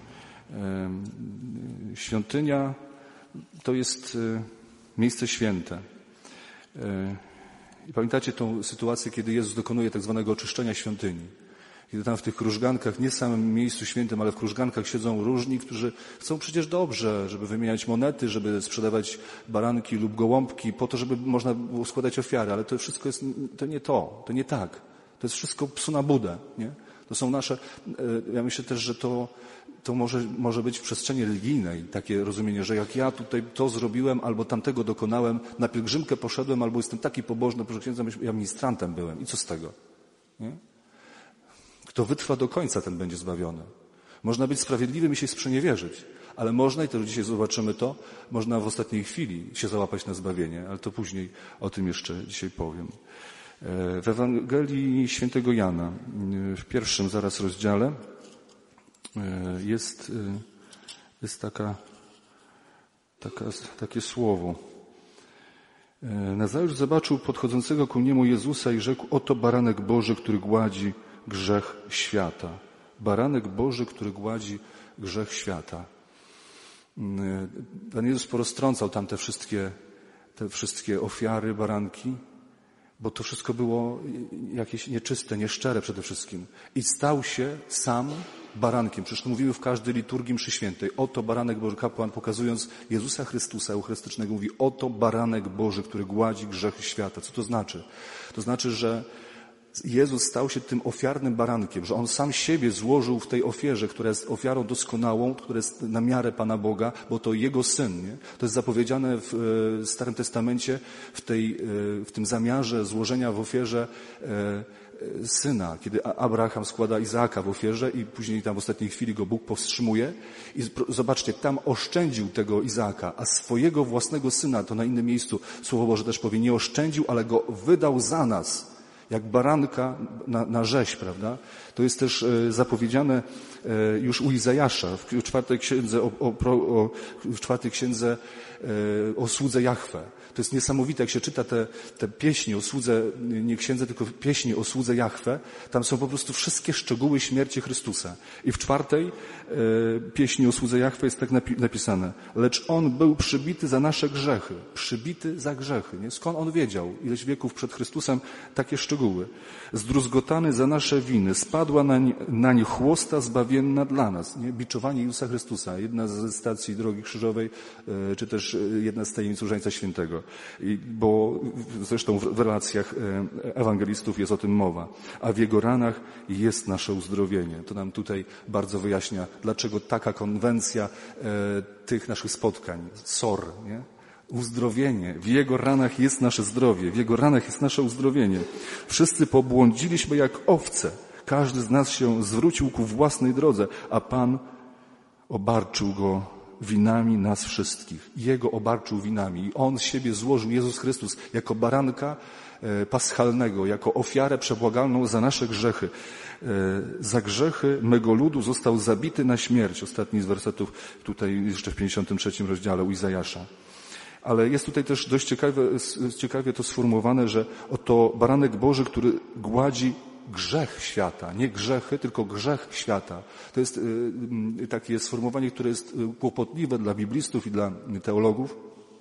Y, świątynia to jest y, miejsce święte. Y, I pamiętacie tą sytuację, kiedy Jezus dokonuje tak zwanego oczyszczenia świątyni. Kiedy tam w tych krużgankach, nie w samym miejscu świętym, ale w krużgankach siedzą różni, którzy chcą przecież dobrze, żeby wymieniać monety, żeby sprzedawać baranki lub gołąbki, po to, żeby można było składać ofiary, ale to wszystko jest, to nie to, to nie tak. To jest wszystko psu na budę, nie? To są nasze, ja myślę też, że to, to może, może być w przestrzeni religijnej takie rozumienie, że jak ja tutaj to zrobiłem, albo tamtego dokonałem, na pielgrzymkę poszedłem, albo jestem taki pobożny, proszę księdza, ja ministrantem byłem. I co z tego? Nie? Kto wytrwa do końca, ten będzie zbawiony. Można być sprawiedliwym i się sprzeniewierzyć, ale można, i to dzisiaj zobaczymy to, można w ostatniej chwili się załapać na zbawienie, ale to później o tym jeszcze dzisiaj powiem. W Ewangelii Świętego Jana, w pierwszym zaraz rozdziale, jest, jest taka, taka, takie słowo. Nazajutrz zobaczył podchodzącego ku niemu Jezusa i rzekł: oto baranek Boży, który gładzi grzech świata. Baranek Boży, który gładzi grzech świata. Pan Jezus poroztrącał tam te wszystkie, te wszystkie ofiary, baranki, bo to wszystko było jakieś nieczyste, nieszczere przede wszystkim. I stał się sam barankiem. Przecież to mówimy w każdej liturgii mszy świętej. Oto baranek Boży. Kapłan, pokazując Jezusa Chrystusa Eucharystycznego, mówi: oto baranek Boży, który gładzi grzech świata. Co to znaczy? To znaczy, że Jezus stał się tym ofiarnym barankiem, że On sam siebie złożył w tej ofierze, która jest ofiarą doskonałą, która jest na miarę Pana Boga, bo to Jego Syn, nie? To jest zapowiedziane w Starym Testamencie w, tej, w tym zamiarze złożenia w ofierze Syna, kiedy Abraham składa Izaaka w ofierze i później tam w ostatniej chwili go Bóg powstrzymuje. I zobaczcie, tam oszczędził tego Izaaka, a swojego własnego Syna, to na innym miejscu Słowo Boże też powie, nie oszczędził, ale go wydał za nas. Jak baranka na, na rzeź, prawda? To jest też e, zapowiedziane e, już u Izajasza w czwartej księdze o, o, o, w czwartej księdze e, o słudze Jahwe. To jest niesamowite, jak się czyta te, te pieśni o słudze, nie księdze, tylko pieśni o słudze Jahwe. Tam są po prostu wszystkie szczegóły śmierci Chrystusa. I w czwartej e, pieśni o słudze Jahwe jest tak napi- napisane: lecz On był przybity za nasze grzechy. Przybity za grzechy. Nie? Skąd On wiedział? Ileś wieków przed Chrystusem takie szczegóły. Zdruzgotany za nasze winy. Spadła nań, nań chłosta zbawienna dla nas. Nie? Biczowanie Jezusa Chrystusa. Jedna ze stacji Drogi Krzyżowej, e, czy też jedna z tajemnic Różańca Świętego. I, bo zresztą w, w relacjach e, ewangelistów jest o tym mowa. A w Jego ranach jest nasze uzdrowienie. To nam tutaj bardzo wyjaśnia, dlaczego taka konwencja e, tych naszych spotkań. S O R, nie? Uzdrowienie. W Jego ranach jest nasze zdrowie. W Jego ranach jest nasze uzdrowienie. Wszyscy pobłądziliśmy jak owce. Każdy z nas się zwrócił ku własnej drodze, a Pan obarczył go winami nas wszystkich. Jego obarczył winami. I On z siebie złożył, Jezus Chrystus, jako baranka e, paschalnego, jako ofiarę przebłagalną za nasze grzechy. E, za grzechy mego ludu został zabity na śmierć. Ostatni z wersetów tutaj jeszcze w pięćdziesiątym trzecim rozdziale u Izajasza. Ale jest tutaj też dość ciekawe, ciekawie to sformułowane, że oto baranek Boży, który gładzi grzech świata. Nie grzechy, tylko grzech świata. To jest y, takie sformułowanie, które jest kłopotliwe dla biblistów i dla teologów.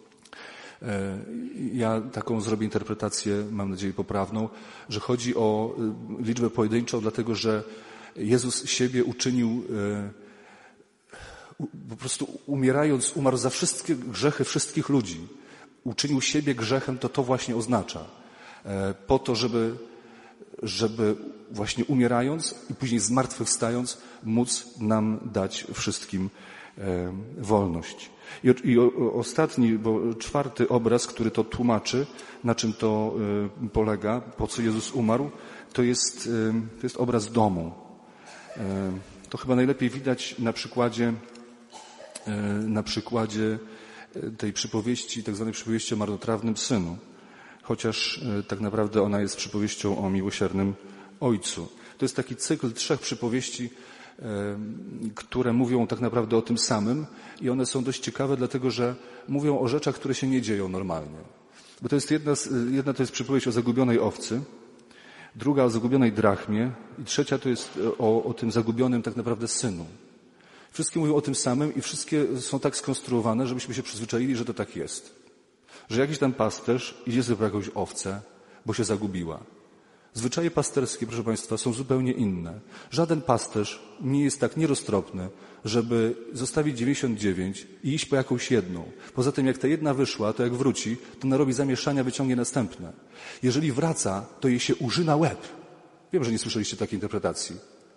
Ja taką zrobię interpretację, mam nadzieję poprawną, że chodzi o liczbę pojedynczą, dlatego że Jezus siebie uczynił po prostu umierając, umarł za wszystkie grzechy wszystkich ludzi. Uczynił siebie grzechem, to to właśnie oznacza. Po to, żeby, żeby właśnie umierając i później zmartwychwstając, móc nam dać wszystkim wolność. I, i o, ostatni, bo czwarty obraz, który to tłumaczy, na czym to polega, po co Jezus umarł, to jest, to jest obraz domu. To chyba najlepiej widać na przykładzie, na przykładzie tej przypowieści, tak zwanej przypowieści o marnotrawnym synu. Chociaż tak naprawdę ona jest przypowieścią o miłosiernym ojcu. To jest taki cykl trzech przypowieści, które mówią tak naprawdę o tym samym i one są dość ciekawe, dlatego że mówią o rzeczach, które się nie dzieją normalnie. Bo to jest jedna, jedna to jest przypowieść o zagubionej owcy, druga o zagubionej drachmie i trzecia to jest o, o tym zagubionym tak naprawdę synu. Wszystkie mówią o tym samym i wszystkie są tak skonstruowane, żebyśmy się przyzwyczaili, że to tak jest. Że jakiś tam pasterz idzie sobie po jakąś owcę, bo się zagubiła. Zwyczaje pasterskie, proszę Państwa, są zupełnie inne. Żaden pasterz nie jest tak nieroztropny, żeby zostawić dziewięćdziesiąt dziewięć i iść po jakąś jedną. Poza tym, jak ta jedna wyszła, to jak wróci, to narobi zamieszania, wyciągnie następne. Jeżeli wraca, to jej się uży na łeb. Wiem, że nie słyszeliście takiej interpretacji.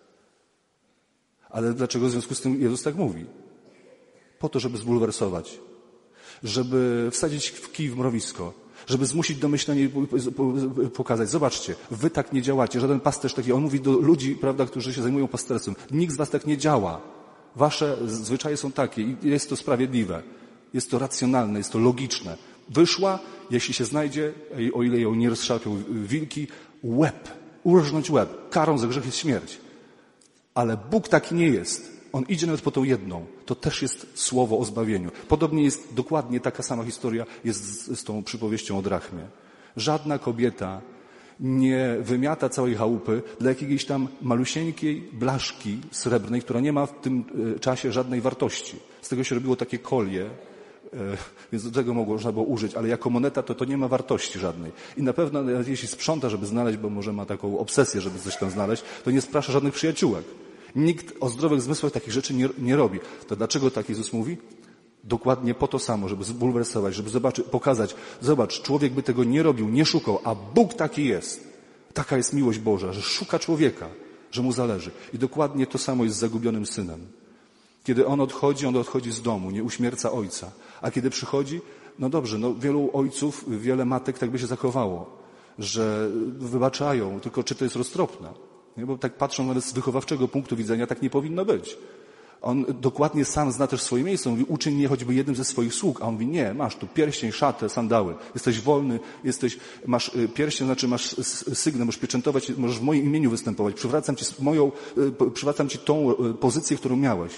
Ale dlaczego w związku z tym Jezus tak mówi? Po to, żeby zbulwersować. Żeby wsadzić w kij w mrowisko. Żeby zmusić do myślenia i pokazać. Zobaczcie, wy tak nie działacie. Żaden pasterz taki, on mówi do ludzi, prawda, którzy się zajmują pasterstwem. Nikt z was tak nie działa. Wasze zwyczaje są takie i jest to sprawiedliwe. Jest to racjonalne, jest to logiczne. Wyszła, jeśli się znajdzie, o ile ją nie rozszarpią wilki, łeb. Urżnąć łeb. Karą za grzech jest śmierć. Ale Bóg taki nie jest. On idzie nawet po tą jedną. To też jest słowo o zbawieniu. Podobnie jest dokładnie taka sama historia jest z, z tą przypowieścią o drachmie. Żadna kobieta nie wymiata całej chałupy dla jakiejś tam malusieńkiej blaszki srebrnej, która nie ma w tym czasie żadnej wartości. Z tego się robiło takie kolie, więc do tego mogło, można było użyć, ale jako moneta to to nie ma wartości żadnej. I na pewno jeśli sprząta, żeby znaleźć, bo może ma taką obsesję, żeby coś tam znaleźć, to nie sprasza żadnych przyjaciółek. Nikt o zdrowych zmysłach takich rzeczy nie, nie robi. To dlaczego tak Jezus mówi? Dokładnie po to samo, żeby zbulwersować, żeby zobaczyć, pokazać, zobacz, człowiek by tego nie robił, nie szukał, a Bóg taki jest. Taka jest miłość Boża, że szuka człowieka, że mu zależy. I dokładnie to samo jest z zagubionym synem. Kiedy on odchodzi, on odchodzi z domu, nie uśmierca ojca. A kiedy przychodzi, no dobrze, no wielu ojców, wiele matek tak by się zachowało, że wybaczają, tylko czy to jest roztropne? Nie? Bo tak patrzą nawet z wychowawczego punktu widzenia, tak nie powinno być. On dokładnie sam zna też swoje miejsce. On mówi, uczyń mnie choćby jednym ze swoich sług. A on mówi, nie, masz tu pierścień, szatę, sandały. Jesteś wolny, jesteś, masz pierścień, znaczy masz sygnał, możesz pieczętować, możesz w moim imieniu występować. Przywracam ci moją, przywracam ci tą pozycję, którą miałeś.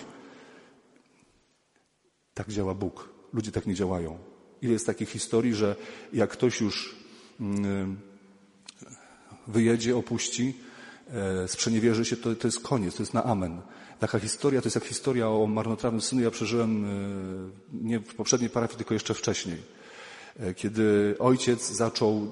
Tak działa Bóg. Ludzie tak nie działają. Ile jest takich historii, że jak ktoś już wyjedzie, opuści, sprzeniewierzy się, to, to jest koniec, to jest na amen. Taka historia, to jest jak historia o marnotrawnym synu. Ja przeżyłem nie w poprzedniej parafii, tylko jeszcze wcześniej. Kiedy ojciec zaczął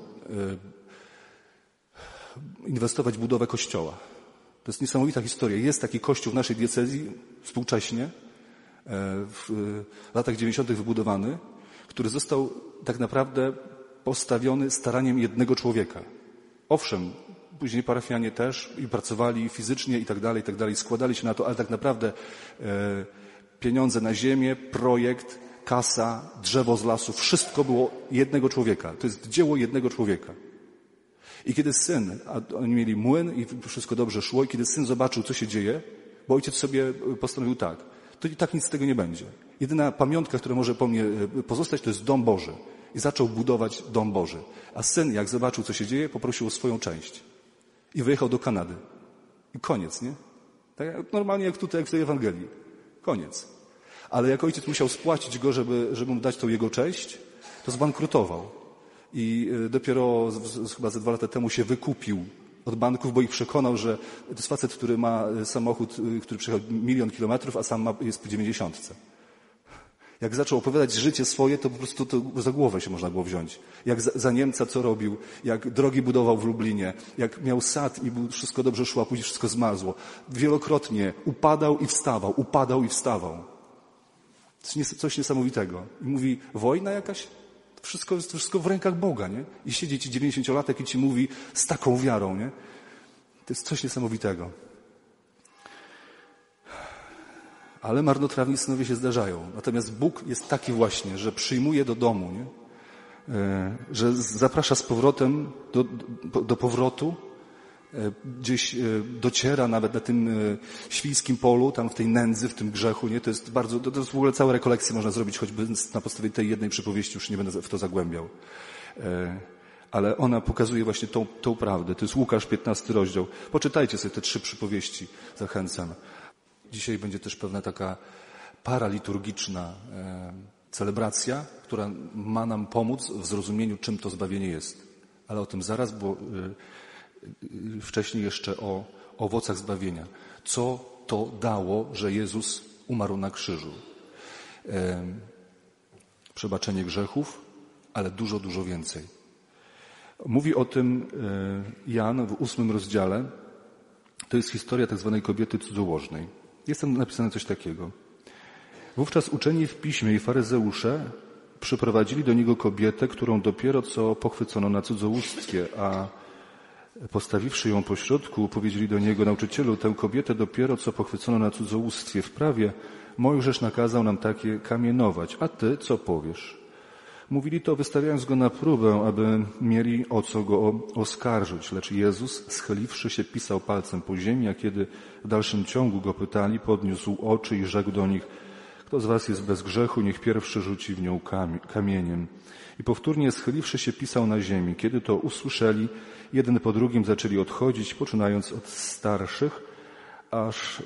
inwestować w budowę kościoła. To jest niesamowita historia. Jest taki kościół w naszej diecezji współcześnie, w latach dziewięćdziesiątych wybudowany, który został tak naprawdę postawiony staraniem jednego człowieka. Owszem, później parafianie też i pracowali fizycznie i tak dalej, i tak dalej, składali się na to, ale tak naprawdę e, pieniądze na ziemię, projekt, kasa, drzewo z lasu, wszystko było jednego człowieka. To jest dzieło jednego człowieka. I kiedy syn, a oni mieli młyn i wszystko dobrze szło, i kiedy syn zobaczył, co się dzieje, bo ojciec sobie postanowił tak, to i tak nic z tego nie będzie. Jedyna pamiątka, która może po mnie pozostać, to jest dom Boży. I zaczął budować dom Boży. A syn, jak zobaczył, co się dzieje, poprosił o swoją część. I wyjechał do Kanady. I koniec, nie? Tak jak, normalnie jak tutaj, jak w tej Ewangelii. Koniec. Ale jak ojciec musiał spłacić go, żeby, żeby mu dać tą jego część, to zbankrutował. I dopiero z, z, chyba ze dwa lata temu się wykupił od banków, bo ich przekonał, że to jest facet, który ma samochód, który przejechał milion kilometrów, a sam ma, jest po dziewięćdziesiątce. Jak zaczął opowiadać życie swoje, to po prostu to za głowę się można było wziąć. Jak za, za Niemca co robił, jak drogi budował w Lublinie, jak miał sad i wszystko dobrze szło, a później wszystko zmarzło. Wielokrotnie upadał i wstawał, upadał i wstawał. Coś niesamowitego. I mówi, wojna jakaś? Wszystko jest wszystko w rękach Boga, nie? I siedzi ci dziewięćdziesięciolatek i ci mówi z taką wiarą, nie? To jest coś niesamowitego. Ale marnotrawni synowie się zdarzają. Natomiast Bóg jest taki właśnie, że przyjmuje do domu, nie? Że zaprasza z powrotem do, do, do powrotu. Gdzieś dociera nawet na tym świńskim polu, tam w tej nędzy, w tym grzechu, nie? To jest bardzo, to jest w ogóle całe rekolekcje można zrobić, choćby na podstawie tej jednej przypowieści, już nie będę w to zagłębiał. Ale ona pokazuje właśnie tą, tą prawdę. To jest Łukasz, piętnasty rozdział. Poczytajcie sobie te trzy przypowieści, zachęcam. Dzisiaj będzie też pewna taka paraliturgiczna celebracja, która ma nam pomóc w zrozumieniu, czym to zbawienie jest. Ale o tym zaraz, bo wcześniej jeszcze o owocach zbawienia. Co to dało, że Jezus umarł na krzyżu? E, przebaczenie grzechów, ale dużo, dużo więcej. Mówi o tym Jan w ósmym rozdziale. To jest historia tak zwanej kobiety cudzołożnej. Jest tam napisane coś takiego. Wówczas uczeni w piśmie i faryzeusze przyprowadzili do niego kobietę, którą dopiero co pochwycono na cudzołóstwie, a postawiwszy ją pośrodku, powiedzieli do niego, nauczycielu, tę kobietę dopiero co pochwycono na cudzołóstwie. W prawie Mojżesz nakazał nam takie kamienować. A ty co powiesz? Mówili to, wystawiając go na próbę, aby mieli o co go oskarżyć. Lecz Jezus, schyliwszy się, pisał palcem po ziemi, a kiedy w dalszym ciągu go pytali, podniósł oczy i rzekł do nich, kto z was jest bez grzechu, niech pierwszy rzuci w nią kamieniem. I powtórnie schyliwszy się, pisał na ziemi. Kiedy to usłyszeli, jeden po drugim zaczęli odchodzić, poczynając od starszych, aż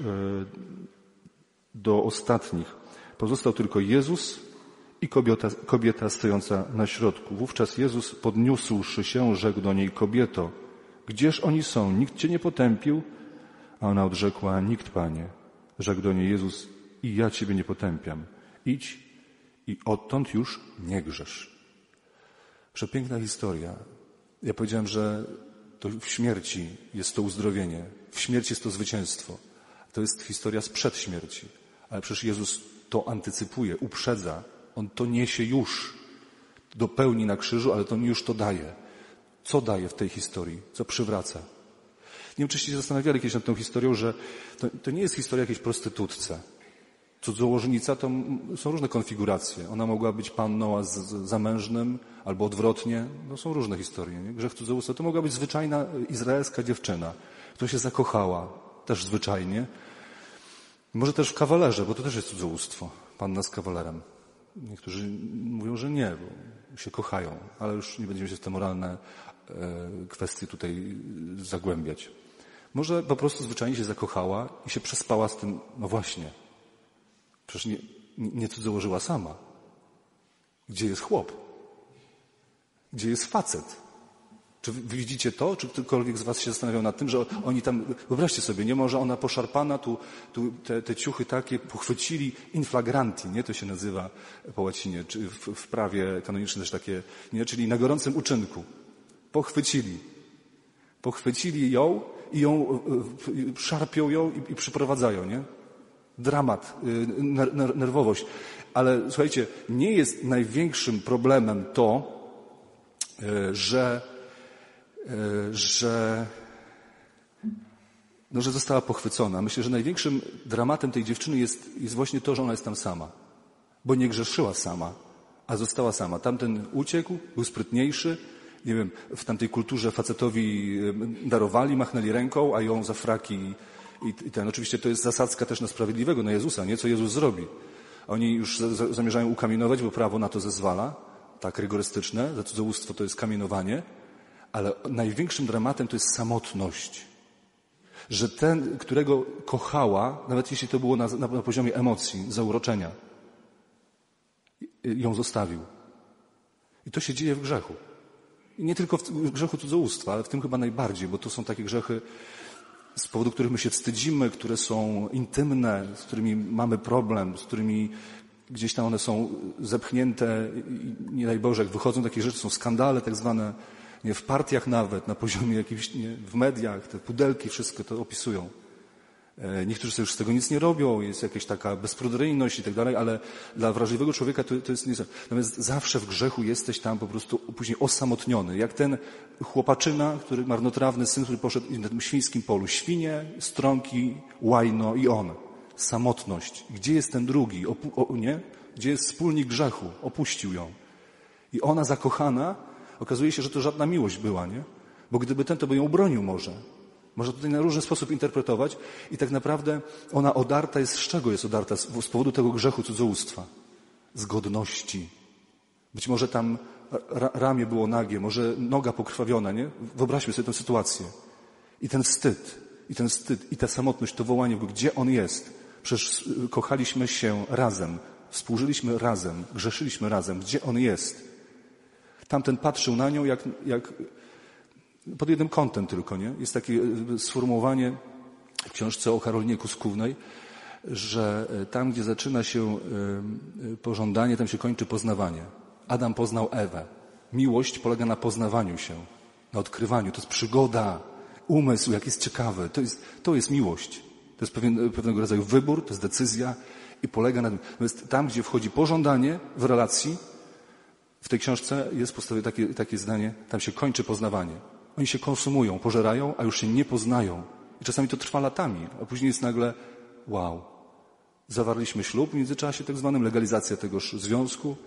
do ostatnich. Pozostał tylko Jezus i kobieta, kobieta stojąca na środku. Wówczas Jezus, podniósłszy się, rzekł do niej, kobieto, gdzież oni są? Nikt cię nie potępił? A ona odrzekła, nikt, Panie. Rzekł do niej Jezus, i ja ciebie nie potępiam. Idź i odtąd już nie grzesz. Przepiękna historia. Ja powiedziałem, że to w śmierci jest to uzdrowienie. W śmierci jest to zwycięstwo. To jest historia sprzed śmierci. Ale przecież Jezus to antycypuje, uprzedza. On to niesie już do pełni na krzyżu, ale to już to daje. Co daje w tej historii? Co przywraca? Nie wiem, czyście się zastanawiali kiedyś nad tą historią, że to, to nie jest historia jakiejś prostytutce. Cudzołożnica to są różne konfiguracje. Ona mogła być panną, a z, z zamężnym, albo odwrotnie. No są różne historie. Nie? Grzech cudzołóstwa to mogła być zwyczajna izraelska dziewczyna, która się zakochała, też zwyczajnie. Może też w kawalerze, bo to też jest cudzołóstwo. Panna z kawalerem. Niektórzy mówią, że nie, bo się kochają, ale już nie będziemy się w te moralne e, kwestie tutaj zagłębiać. Może po prostu zwyczajnie się zakochała i się przespała z tym, no właśnie. Przecież nie, nie cudzołożyła sama. Gdzie jest chłop? Gdzie jest facet? Czy wy widzicie to? Czy ktokolwiek z was się zastanawiał nad tym, że oni tam, wyobraźcie sobie, nie może ona poszarpana, tu, tu te, te ciuchy takie pochwycili in flagranti, nie? To się nazywa po łacinie, czy w, w prawie kanonicznym też takie, nie? Czyli na gorącym uczynku. Pochwycili. Pochwycili ją i ją, szarpią ją i, i przyprowadzają, nie? Dramat, nerwowość. Ale słuchajcie, nie jest największym problemem to, że, że, no, że została pochwycona. Myślę, że największym dramatem tej dziewczyny jest, jest właśnie to, że ona jest tam sama. Bo nie grzeszyła sama, a została sama. Tamten uciekł, był sprytniejszy. Nie wiem, w tamtej kulturze facetowi darowali, machnęli ręką, a ją za fraki i, i ten. Oczywiście to jest zasadzka też na sprawiedliwego, na Jezusa, nie? Co Jezus zrobi. Oni już za, zamierzają ukamienować, bo prawo na to zezwala, tak rygorystyczne. Za cudzołóstwo to jest kamienowanie. Ale największym dramatem to jest samotność. Że ten, którego kochała, nawet jeśli to było na, na, na poziomie emocji, zauroczenia, ją zostawił. I to się dzieje w grzechu. I nie tylko w grzechu cudzołóstwa, ale w tym chyba najbardziej, bo to są takie grzechy, z powodu których my się wstydzimy, które są intymne, z którymi mamy problem, z którymi gdzieś tam one są zepchnięte i nie daj Boże, jak wychodzą takie rzeczy, są skandale tak zwane, nie, w partiach nawet, na poziomie jakimś, nie, w mediach, te pudelki, wszystko to opisują. Niektórzy sobie już z tego nic nie robią, jest jakaś taka bezpruderyjność i tak dalej, ale dla wrażliwego człowieka to, to jest nie... Natomiast zawsze w grzechu jesteś tam po prostu później osamotniony. Jak ten chłopaczyna, który marnotrawny syn, który poszedł na tym świńskim polu. Świnie, strąki, łajno i on. Samotność. Gdzie jest ten drugi? Opu- o, nie? Gdzie jest wspólnik grzechu? Opuścił ją. I ona zakochana, okazuje się, że to żadna miłość była, nie? Bo gdyby ten, to by ją bronił może. Można tutaj na różny sposób interpretować i tak naprawdę ona odarta jest, z czego jest odarta? Z powodu tego grzechu cudzołóstwa. Z godności. Być może tam ra- ramię było nagie, może noga pokrwawiona, nie? Wyobraźmy sobie tę sytuację. I ten wstyd, i ten wstyd, i ta samotność, to wołanie, gdzie on jest? Przecież kochaliśmy się razem, współżyliśmy razem, grzeszyliśmy razem. Gdzie on jest? Tamten patrzył na nią jak... jak pod jednym kątem tylko, nie? Jest takie sformułowanie w książce o Karolinie Kuskównej, że tam, gdzie zaczyna się pożądanie, tam się kończy poznawanie. Adam poznał Ewę. Miłość polega na poznawaniu się, na odkrywaniu. To jest przygoda, umysł, jak jest ciekawy. To jest, to jest miłość. To jest pewien, pewnego rodzaju wybór, to jest decyzja i polega na tym. Natomiast tam, gdzie wchodzi pożądanie w relacji, w tej książce jest postawione takie, takie zdanie, tam się kończy poznawanie. Oni się konsumują, pożerają, a już się nie poznają. I czasami to trwa latami, a później jest nagle wow. Zawarliśmy ślub w międzyczasie, tak zwanym, legalizacja tegoż związku.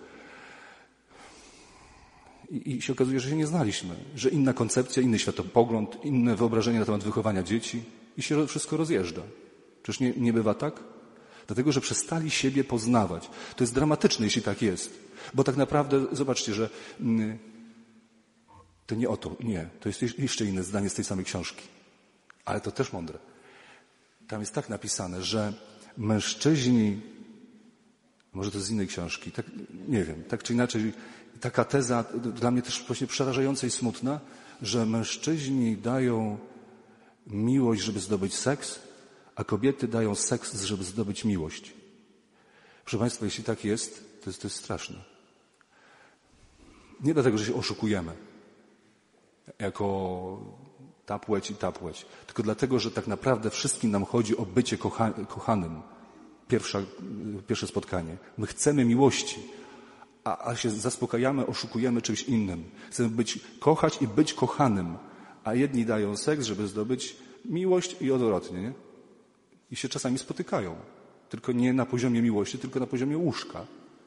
I, I się okazuje, że się nie znaliśmy. Że inna koncepcja, inny światopogląd, inne wyobrażenie na temat wychowania dzieci i się wszystko rozjeżdża. Czyż nie, nie bywa tak? Dlatego, że przestali siebie poznawać. To jest dramatyczne, jeśli tak jest. Bo tak naprawdę, zobaczcie, że... Mm, To nie o to, nie. To jest jeszcze inne zdanie z tej samej książki. Ale to też mądre. Tam jest tak napisane, że mężczyźni, może to z innej książki, tak, nie wiem, tak czy inaczej, taka teza dla mnie też właśnie przerażająca i smutna, że mężczyźni dają miłość, żeby zdobyć seks, a kobiety dają seks, żeby zdobyć miłość. Proszę Państwa, jeśli tak jest, to jest, to jest straszne. Nie dlatego, że się oszukujemy. Jako ta płeć i ta płeć. Tylko dlatego, że tak naprawdę wszystkim nam chodzi o bycie kocha, kochanym. Pierwsza, pierwsze spotkanie. My chcemy miłości, a, a się zaspokajamy, oszukujemy czymś innym. Chcemy być, kochać i być kochanym. A jedni dają seks, żeby zdobyć miłość i odwrotnie. Nie? I się czasami spotykają. Tylko nie na poziomie miłości, tylko na poziomie łóżka.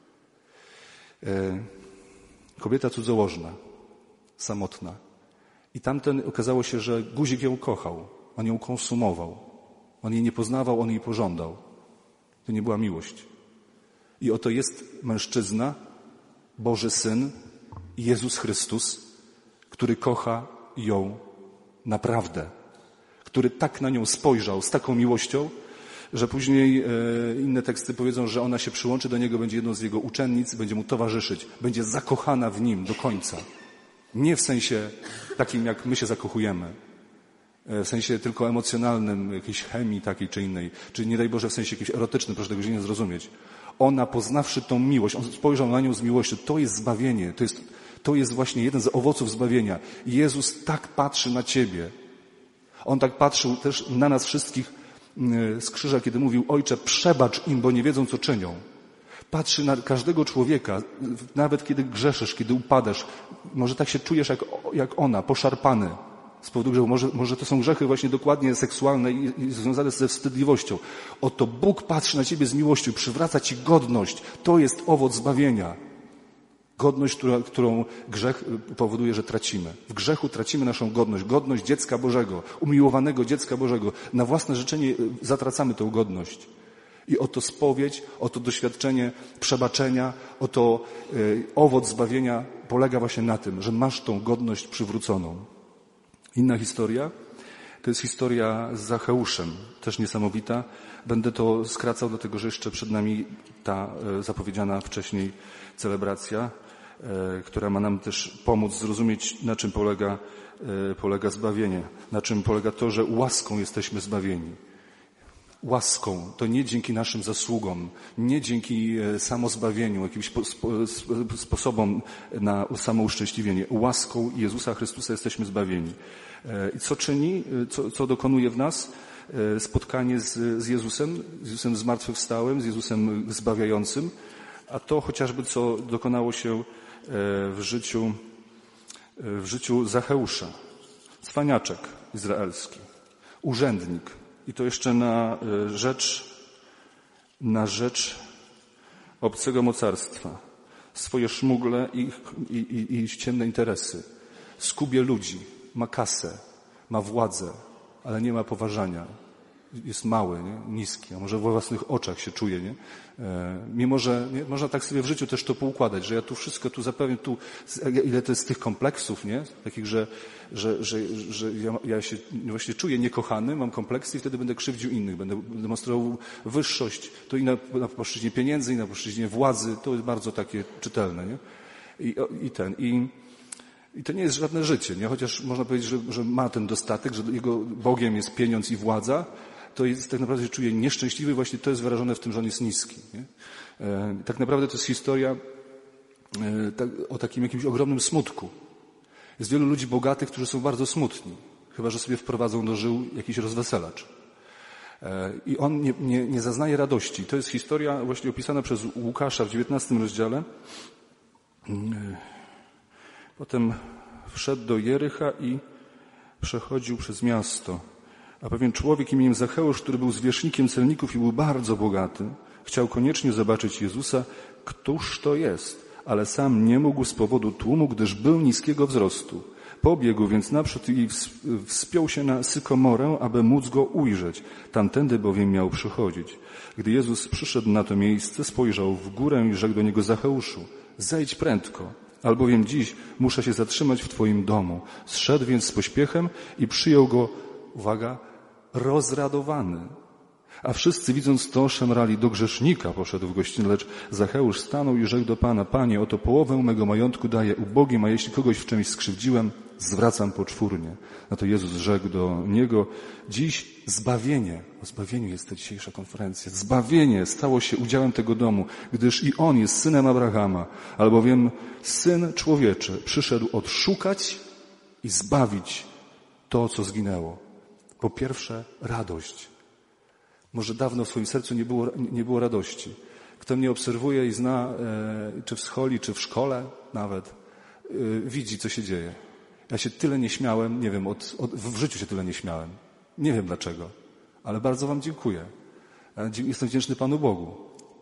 E, kobieta cudzołożna. Samotna. I tamten okazało się, że guzik ją kochał. On ją konsumował. On jej nie poznawał, on jej pożądał. To nie była miłość. I oto jest mężczyzna, Boży Syn, Jezus Chrystus, który kocha ją naprawdę. Który tak na nią spojrzał z taką miłością, że później e, inne teksty powiedzą, że ona się przyłączy do Niego, będzie jedną z Jego uczennic, będzie Mu towarzyszyć. Będzie zakochana w Nim do końca. Nie w sensie takim, jak my się zakochujemy. W sensie tylko emocjonalnym, jakiejś chemii takiej czy innej. Czy nie daj Boże w sensie jakimś erotycznym, proszę tego źle nie zrozumieć. Ona, poznawszy tą miłość, on spojrzał na nią z miłością. To jest zbawienie. To jest, to jest właśnie jeden z owoców zbawienia. Jezus tak patrzy na ciebie. On tak patrzył też na nas wszystkich z krzyża, kiedy mówił: Ojcze, przebacz im, bo nie wiedzą, co czynią. Patrzy na każdego człowieka, nawet kiedy grzeszysz, kiedy upadasz. Może tak się czujesz jak, jak ona, poszarpany z powodu grzechu. Może, może to są grzechy właśnie dokładnie seksualne i, i związane ze wstydliwością. Oto Bóg patrzy na ciebie z miłością, przywraca ci godność. To jest owoc zbawienia. Godność, która, którą grzech powoduje, że tracimy. W grzechu tracimy naszą godność. Godność dziecka Bożego, umiłowanego dziecka Bożego. Na własne życzenie zatracamy tę godność. I oto spowiedź, oto doświadczenie przebaczenia, oto y, owoc zbawienia polega właśnie na tym, że masz tą godność przywróconą. Inna historia to jest historia z Zacheuszem, też niesamowita. Będę to skracał, dlatego że jeszcze przed nami ta y, zapowiedziana wcześniej celebracja, y, która ma nam też pomóc zrozumieć, na czym polega, y, polega zbawienie, na czym polega to, że łaską jesteśmy zbawieni. Łaską, to nie dzięki naszym zasługom, nie dzięki samozbawieniu, jakimś sposobom na samouszczęśliwienie. Łaską Jezusa Chrystusa jesteśmy zbawieni. I co czyni, co, co dokonuje w nas? spotkanie z, z Jezusem, z Jezusem zmartwychwstałym, z Jezusem zbawiającym, a to chociażby co dokonało się w życiu, w życiu Zacheusza. Cwaniaczek izraelski, urzędnik i to jeszcze na rzecz, na rzecz obcego mocarstwa. Swoje szmugle i, i, i, i ciemne interesy. Skubie ludzi, ma kasę, ma władzę, ale nie ma poważania. Jest mały, nie? Niski, a może we własnych oczach się czuje, nie? E, mimo, że nie? Można tak sobie w życiu też to poukładać, że ja tu wszystko, tu zapewnię, tu, ile to jest tych kompleksów, nie? Takich, że, że, że, że ja, ja się właśnie czuję niekochany, mam kompleksy i wtedy będę krzywdził innych, będę demonstrował wyższość, to i na, na płaszczyźnie pieniędzy, i na płaszczyźnie władzy, to jest bardzo takie czytelne, nie? I, i ten, i I to nie jest żadne życie, nie? Chociaż można powiedzieć, że, że ma ten dostatek, że jego Bogiem jest pieniądz i władza, to jest, tak naprawdę się czuje nieszczęśliwy, właśnie to jest wyrażone w tym, że on jest niski. Nie? E, tak naprawdę to jest historia e, tak, o takim jakimś ogromnym smutku. Jest wielu ludzi bogatych, którzy są bardzo smutni, chyba że sobie wprowadzą do żył jakiś rozweselacz. E, I on nie, nie, nie zaznaje radości. To jest historia właśnie opisana przez Łukasza w dziewiętnastym rozdziale. Potem wszedł do Jericha i przechodził przez miasto. A pewien człowiek imieniem Zacheusz, który był zwierzchnikiem celników i był bardzo bogaty, chciał koniecznie zobaczyć Jezusa, któż to jest, ale sam nie mógł z powodu tłumu, gdyż był niskiego wzrostu. Pobiegł więc naprzód i wspiął się na sykomorę, aby móc go ujrzeć. Tamtędy bowiem miał przychodzić. Gdy Jezus przyszedł na to miejsce, spojrzał w górę i rzekł do niego: Zacheuszu, zejdź prędko, albowiem dziś muszę się zatrzymać w Twoim domu. Zszedł więc z pośpiechem i przyjął go, uwaga, rozradowany. A wszyscy, widząc to, szemrali: do grzesznika poszedł w gościnę, lecz Zacheusz stanął i rzekł do Pana: Panie, oto połowę mego majątku daję ubogim, a jeśli kogoś w czymś skrzywdziłem, zwracam poczwórnie. No to Jezus rzekł do niego: dziś zbawienie, o zbawieniu jest ta dzisiejsza konferencja, zbawienie stało się udziałem tego domu, gdyż i on jest synem Abrahama, albowiem Syn Człowieczy przyszedł odszukać i zbawić to, co zginęło. Po pierwsze, radość. Może dawno w swoim sercu nie było, nie było radości. Kto mnie obserwuje i zna, e, czy w scholi, czy w szkole nawet, e, widzi, co się dzieje. Ja się tyle nie śmiałem, nie wiem, od, od, w życiu się tyle nie śmiałem. Nie wiem dlaczego, ale bardzo Wam dziękuję. Jestem wdzięczny Panu Bogu,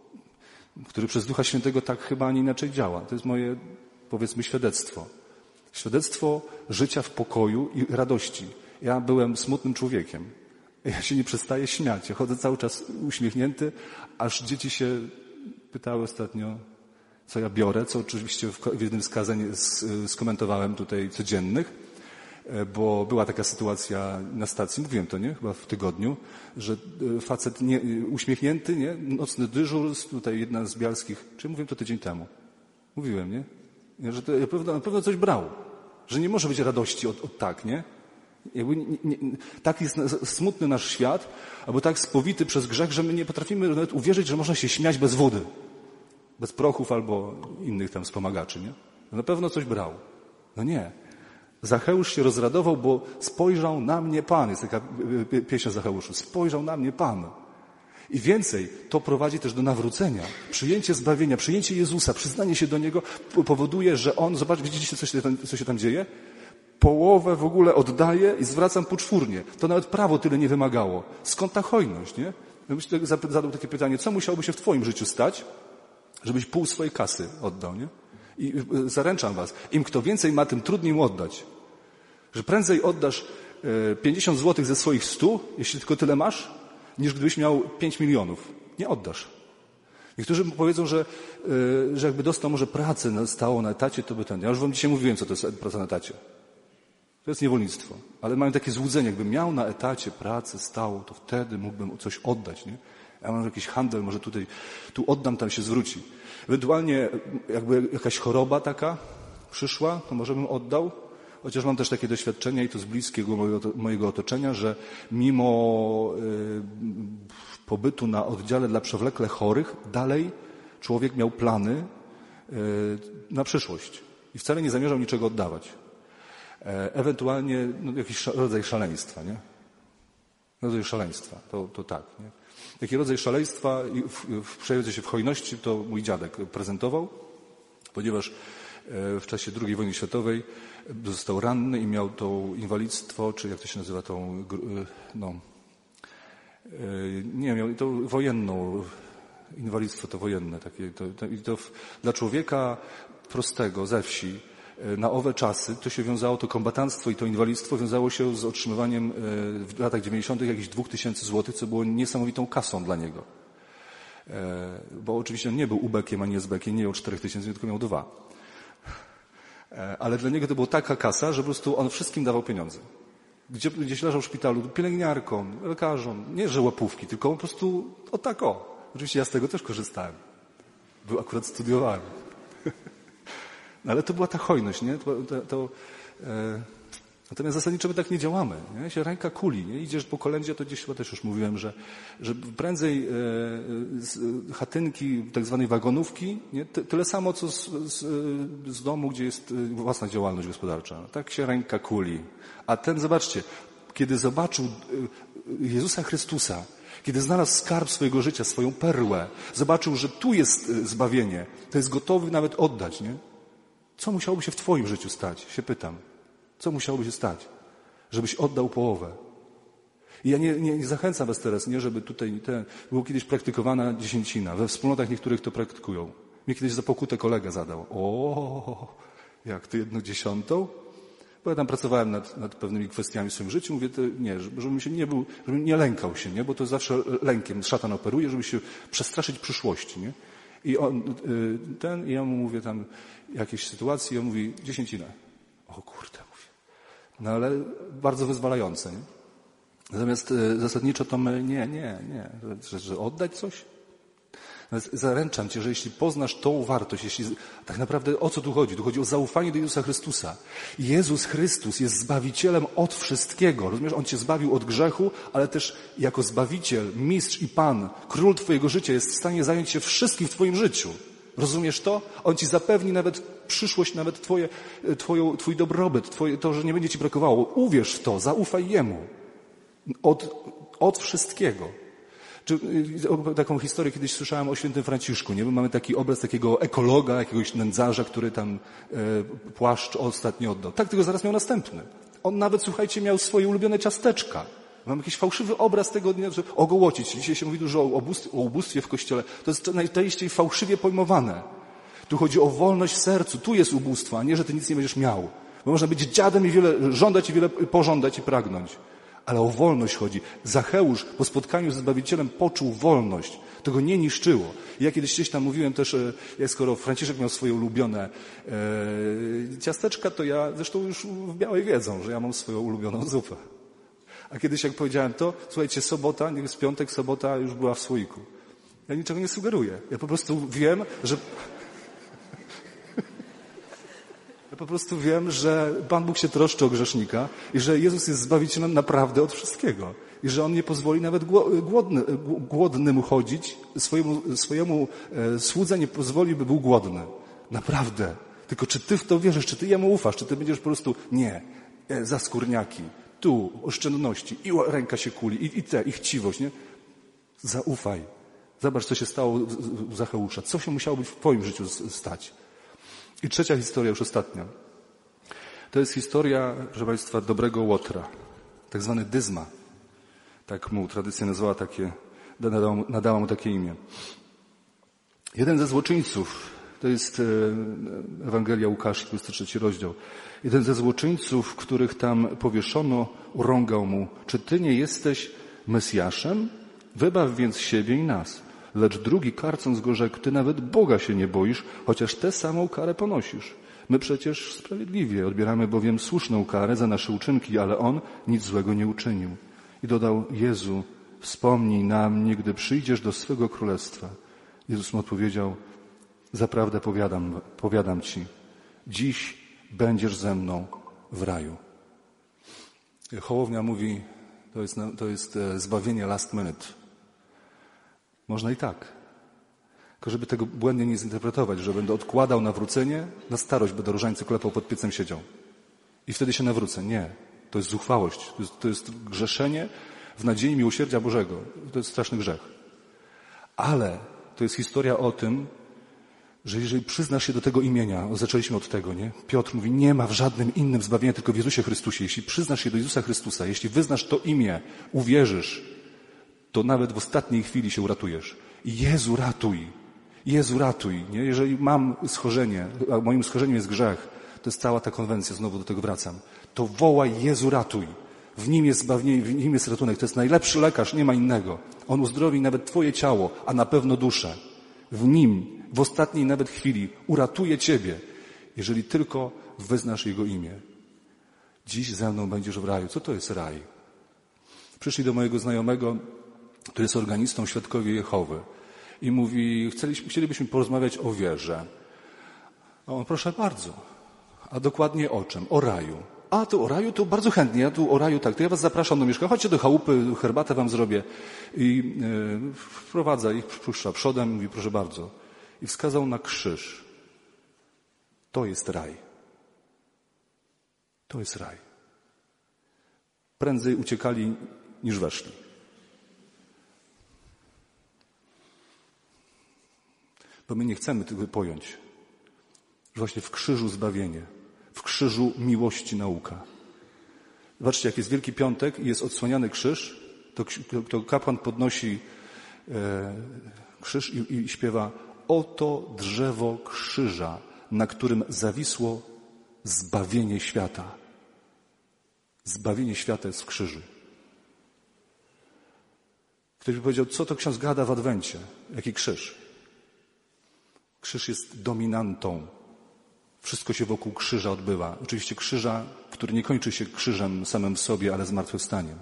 który przez Ducha Świętego tak chyba, a nie inaczej działa. To jest moje, powiedzmy, świadectwo. Świadectwo życia w pokoju i radości. Ja byłem smutnym człowiekiem. Ja się nie przestaję śmiać. Ja chodzę cały czas uśmiechnięty, aż dzieci się pytały ostatnio, co ja biorę, co oczywiście w jednym z kazań skomentowałem tutaj codziennych, bo była taka sytuacja na stacji, mówiłem to, nie? Chyba w tygodniu, że facet nie, uśmiechnięty, nie? Nocny dyżur, tutaj jedna z bialskich, czy mówiłem to tydzień temu? Mówiłem, nie? Że to na pewno, na pewno coś brał, że nie może być radości od, od tak, nie? Jakby nie, nie, tak jest smutny nasz świat, albo tak spowity przez grzech, że my nie potrafimy nawet uwierzyć, że można się śmiać bez wody, bez prochów albo innych tam wspomagaczy, nie? Na pewno coś brał. No nie. Zacheusz się rozradował, bo spojrzał na mnie Pan. Jest taka pieśń o Zacheuszu. Spojrzał na mnie Pan. I więcej, to prowadzi też do nawrócenia. Przyjęcie zbawienia, przyjęcie Jezusa, przyznanie się do Niego powoduje, że On, zobacz, widzicie, co się tam, co się tam dzieje? Połowę w ogóle oddaję i zwracam poczwórnie. To nawet prawo tyle nie wymagało. Skąd ta hojność, nie? Ja byś zadał takie pytanie, co musiałoby się w Twoim życiu stać, żebyś pół swojej kasy oddał, nie? I zaręczam was, im kto więcej ma, tym trudniej mu oddać. Że prędzej oddasz pięćdziesiąt złotych ze swoich stu, jeśli tylko tyle masz, niż gdybyś miał pięć milionów. Nie oddasz. Niektórzy powiedzą, że, że jakby dostał może pracę stałą na etacie, to by ten. Ja już wam dzisiaj mówiłem, co to jest praca na etacie. To jest niewolnictwo. Ale mają takie złudzenie, jakbym miał na etacie pracę stałą, to wtedy mógłbym coś oddać, nie? Ja mam jakiś handel, może tutaj, tu oddam, tam się zwróci. Ewentualnie jakby jakaś choroba taka przyszła, to może bym oddał. Chociaż mam też takie doświadczenia i to z bliskiego mojego otoczenia, że mimo y, pobytu na oddziale dla przewlekle chorych, dalej człowiek miał plany y, na przyszłość i wcale nie zamierzał niczego oddawać. E, ewentualnie no, jakiś rodzaj szaleństwa, nie? Rodzaj szaleństwa, to, to tak. Nie? Taki rodzaj szaleństwa w, w przejawiający się w hojności to mój dziadek prezentował, ponieważ w czasie drugiej wojny światowej został ranny i miał to inwalidztwo, czy jak to się nazywa, tą, no, nie, miał to wojenną, inwalidztwo to wojenne, takie, to, to, i to w, dla człowieka prostego ze wsi, na owe czasy to się wiązało, to kombatanstwo i to inwalidztwo wiązało się z otrzymywaniem w latach dziewięćdziesiątych jakichś dwóch tysięcy złotych, co było niesamowitą kasą dla niego. Bo oczywiście on nie był ubekiem, ani esbekiem, nie miał czterech tysięcy, tylko miał dwa. Ale dla niego to była taka kasa, że po prostu on wszystkim dawał pieniądze. Gdzie, gdzieś leżał w szpitalu, pielęgniarkom, lekarzom, nie że łapówki, tylko po prostu o tak o. Oczywiście ja z tego też korzystałem. Był akurat studiowałem. No ale to była ta hojność, nie? To, to, to, e, natomiast zasadniczo my tak nie działamy. Nie? Się ręka kuli. Nie? Idziesz po kolędzie, to gdzieś chyba też już mówiłem, że, że prędzej e, z chatynki, tak zwanej wagonówki, nie? Ty, tyle samo co z, z, z domu, gdzie jest własna działalność gospodarcza. Tak się ręka kuli. A ten, zobaczcie, kiedy zobaczył Jezusa Chrystusa, kiedy znalazł skarb swojego życia, swoją perłę, zobaczył, że tu jest zbawienie, to jest gotowy nawet oddać, nie? Co musiałoby się w twoim życiu stać? Się pytam. Co musiałoby się stać? Żebyś oddał połowę. I ja nie, nie, nie zachęcam was teraz, nie, żeby tutaj ten, było kiedyś praktykowana dziesięcina. We wspólnotach niektórych to praktykują. Mnie kiedyś za pokutę kolega zadał. O, jak ty jedną dziesiątą? Bo ja tam pracowałem nad, nad pewnymi kwestiami w swoim życiu. Mówię, to nie, żebym się nie był, żebym nie lękał się, nie? Bo to zawsze lękiem szatan operuje, żeby się przestraszyć przyszłości, nie? I on, ten, i ja mu mówię tam jakieś sytuacje, on mówi dziesięcina. O kurde, mówię. No ale bardzo wyzwalające, nie? Natomiast zasadniczo to my, nie, nie, nie. Że, że oddać coś? Zaręczam cię, że jeśli poznasz tą wartość, jeśli tak naprawdę o co tu chodzi? Tu chodzi o zaufanie do Jezusa Chrystusa. Jezus Chrystus jest Zbawicielem od wszystkiego. Rozumiesz? On cię zbawił od grzechu, ale też jako Zbawiciel, Mistrz i Pan, Król twojego życia jest w stanie zająć się wszystkim w twoim życiu. Rozumiesz to? On ci zapewni nawet przyszłość, nawet twoje, twoją, twój dobrobyt, twoje, to, że nie będzie ci brakowało. Uwierz w to, zaufaj Jemu. Od, od wszystkiego. Czy, taką historię kiedyś słyszałem o świętym Franciszku, nie? Bo mamy taki obraz takiego ekologa, jakiegoś nędzarza, który tam e, płaszcz ostatnio oddał. Tak, tylko zaraz miał następny. On nawet, słuchajcie, miał swoje ulubione ciasteczka. Mam jakiś fałszywy obraz tego dnia, że ogołocić. Dzisiaj się mówi dużo o ubóstwie, o ubóstwie w Kościele. To jest najczęściej fałszywie pojmowane. Tu chodzi o wolność w sercu. Tu jest ubóstwo, a nie, że ty nic nie będziesz miał. Bo można być dziadem i wiele żądać i wiele pożądać i pragnąć. Ale o wolność chodzi. Zacheusz po spotkaniu z Zbawicielem poczuł wolność. To go nie niszczyło. Ja kiedyś gdzieś tam mówiłem też, jak skoro Franciszek miał swoje ulubione e, ciasteczka, to ja, zresztą już w Białej wiedzą, że ja mam swoją ulubioną zupę. A kiedyś jak powiedziałem to, słuchajcie, sobota, nie jest piątek, sobota już była w słoiku. Ja niczego nie sugeruję. Ja po prostu wiem, że... Ja po prostu wiem, że Pan Bóg się troszczy o grzesznika i że Jezus jest Zbawicielem naprawdę od wszystkiego. I że On nie pozwoli nawet głodny, głodnym chodzić, swojemu, swojemu słudze nie pozwoli, by był głodny. Naprawdę. Tylko czy ty w to wierzysz, czy ty Jemu ufasz, czy ty będziesz po prostu, nie, za skórniaki, tu, oszczędności, i ręka się kuli, i, i te, i chciwość, nie? Zaufaj. Zobacz, co się stało u Zacheusza. Co się musiało być w twoim życiu stać. I trzecia historia, już ostatnia. To jest historia, proszę Państwa, dobrego Łotra. Tak zwany Dyzma. Tak mu tradycja nazwała takie, nadała, nadała mu takie imię. Jeden ze złoczyńców, to jest Ewangelia Łukasza, dwudziesty trzeci rozdział. Jeden ze złoczyńców, których tam powieszono, urągał mu: czy ty nie jesteś Mesjaszem? Wybaw więc siebie i nas. Lecz drugi, karcąc go, rzekł: ty nawet Boga się nie boisz, chociaż tę samą karę ponosisz. My przecież sprawiedliwie odbieramy bowiem słuszną karę za nasze uczynki, ale on nic złego nie uczynił. I dodał: Jezu, wspomnij na mnie, gdy przyjdziesz do swego królestwa. Jezus mu odpowiedział: zaprawdę powiadam, powiadam ci, dziś będziesz ze mną w raju. Hołownia mówi, to jest, to jest zbawienie last minute. Można i tak. Tylko żeby tego błędnie nie zinterpretować, że będę odkładał nawrócenie, na starość będę różańce klepał, pod piecem siedział. I wtedy się nawrócę. Nie. To jest zuchwałość. To jest, to jest grzeszenie w nadziei miłosierdzia Bożego. To jest straszny grzech. Ale to jest historia o tym, że jeżeli przyznasz się do tego imienia, zaczęliśmy od tego, nie? Piotr mówi, nie ma w żadnym innym zbawienia, tylko w Jezusie Chrystusie. Jeśli przyznasz się do Jezusa Chrystusa, jeśli wyznasz to imię, uwierzysz, to nawet w ostatniej chwili się uratujesz. I Jezu, ratuj. Jezu, ratuj. Nie? Jeżeli mam schorzenie, a moim schorzeniem jest grzech, to jest cała ta konwencja, znowu do tego wracam, to wołaj, Jezu, ratuj. W Nim jest zbawienie, w Nim jest ratunek. To jest najlepszy lekarz, nie ma innego. On uzdrowi nawet twoje ciało, a na pewno duszę. W Nim, w ostatniej nawet chwili uratuje ciebie, jeżeli tylko wyznasz Jego imię. Dziś ze mną będziesz w raju. Co to jest raj? Przyszli do mojego znajomego, który jest organistą, Świadkowie Jehowy. I mówi, chcielibyśmy porozmawiać o wierze. A on, proszę bardzo. A dokładnie o czym? O raju. A, tu o raju, to bardzo chętnie. Ja tu o raju, tak, to ja was zapraszam do mieszkania. Chodźcie do chałupy, herbatę wam zrobię. I yy, wprowadza ich, puszcza przodem, mówi, proszę bardzo. I wskazał na krzyż. To jest raj. To jest raj. Prędzej uciekali, niż weszli. Bo my nie chcemy tego pojąć, że właśnie w krzyżu zbawienie, w krzyżu miłości nauka. Zobaczcie, jak jest Wielki Piątek i jest odsłaniany krzyż, to, to kapłan podnosi e, krzyż i, i śpiewa: oto drzewo krzyża, na którym zawisło zbawienie świata. Zbawienie świata jest w krzyżu. Ktoś by powiedział, co to ksiądz gada w Adwencie? Jaki krzyż? Krzyż jest dominantą. Wszystko się wokół krzyża odbywa. Oczywiście krzyża, który nie kończy się krzyżem samym w sobie, ale zmartwychwstaniem.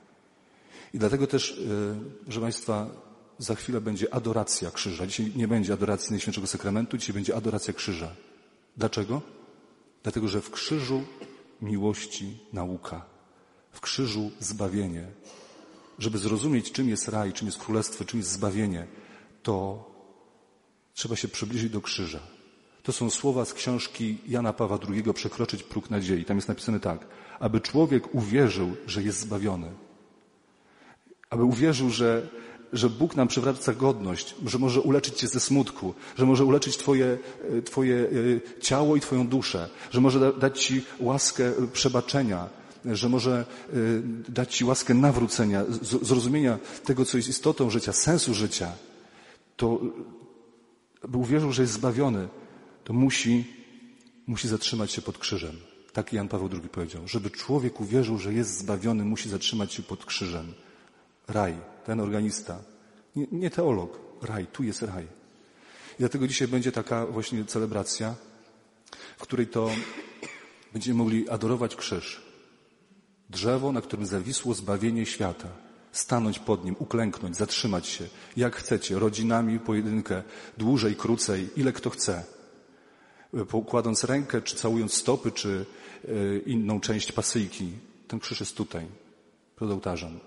I dlatego też, proszę Państwa, za chwilę będzie adoracja krzyża. Dzisiaj nie będzie adoracji Najświętszego Sakramentu, dzisiaj będzie adoracja krzyża. Dlaczego? Dlatego, że w krzyżu miłości nauka. W krzyżu zbawienie. Żeby zrozumieć, czym jest raj, czym jest królestwo, czym jest zbawienie, to trzeba się przybliżyć do krzyża. To są słowa z książki Jana Pawła drugiego Przekroczyć próg nadziei. Tam jest napisane tak. Aby człowiek uwierzył, że jest zbawiony. Aby uwierzył, że, że Bóg nam przywraca godność, że może uleczyć cię ze smutku, że może uleczyć twoje, twoje ciało i twoją duszę, że może dać ci łaskę przebaczenia, że może dać ci łaskę nawrócenia, zrozumienia tego, co jest istotą życia, sensu życia. To aby uwierzył, że jest zbawiony, to musi, musi zatrzymać się pod krzyżem. Tak Jan Paweł drugi powiedział. Żeby człowiek uwierzył, że jest zbawiony, musi zatrzymać się pod krzyżem. Raj, ten organista. Nie, nie teolog. Raj, tu jest raj. I dlatego dzisiaj będzie taka właśnie celebracja, w której to będziemy mogli adorować krzyż. Drzewo, na którym zawisło zbawienie świata. Stanąć pod nim, uklęknąć, zatrzymać się. Jak chcecie, rodzinami, pojedynkę, dłużej, krócej, ile kto chce. Pokładąc rękę, czy całując stopy, czy inną część pasyjki. Ten krzyż jest tutaj, pod ołtarzem.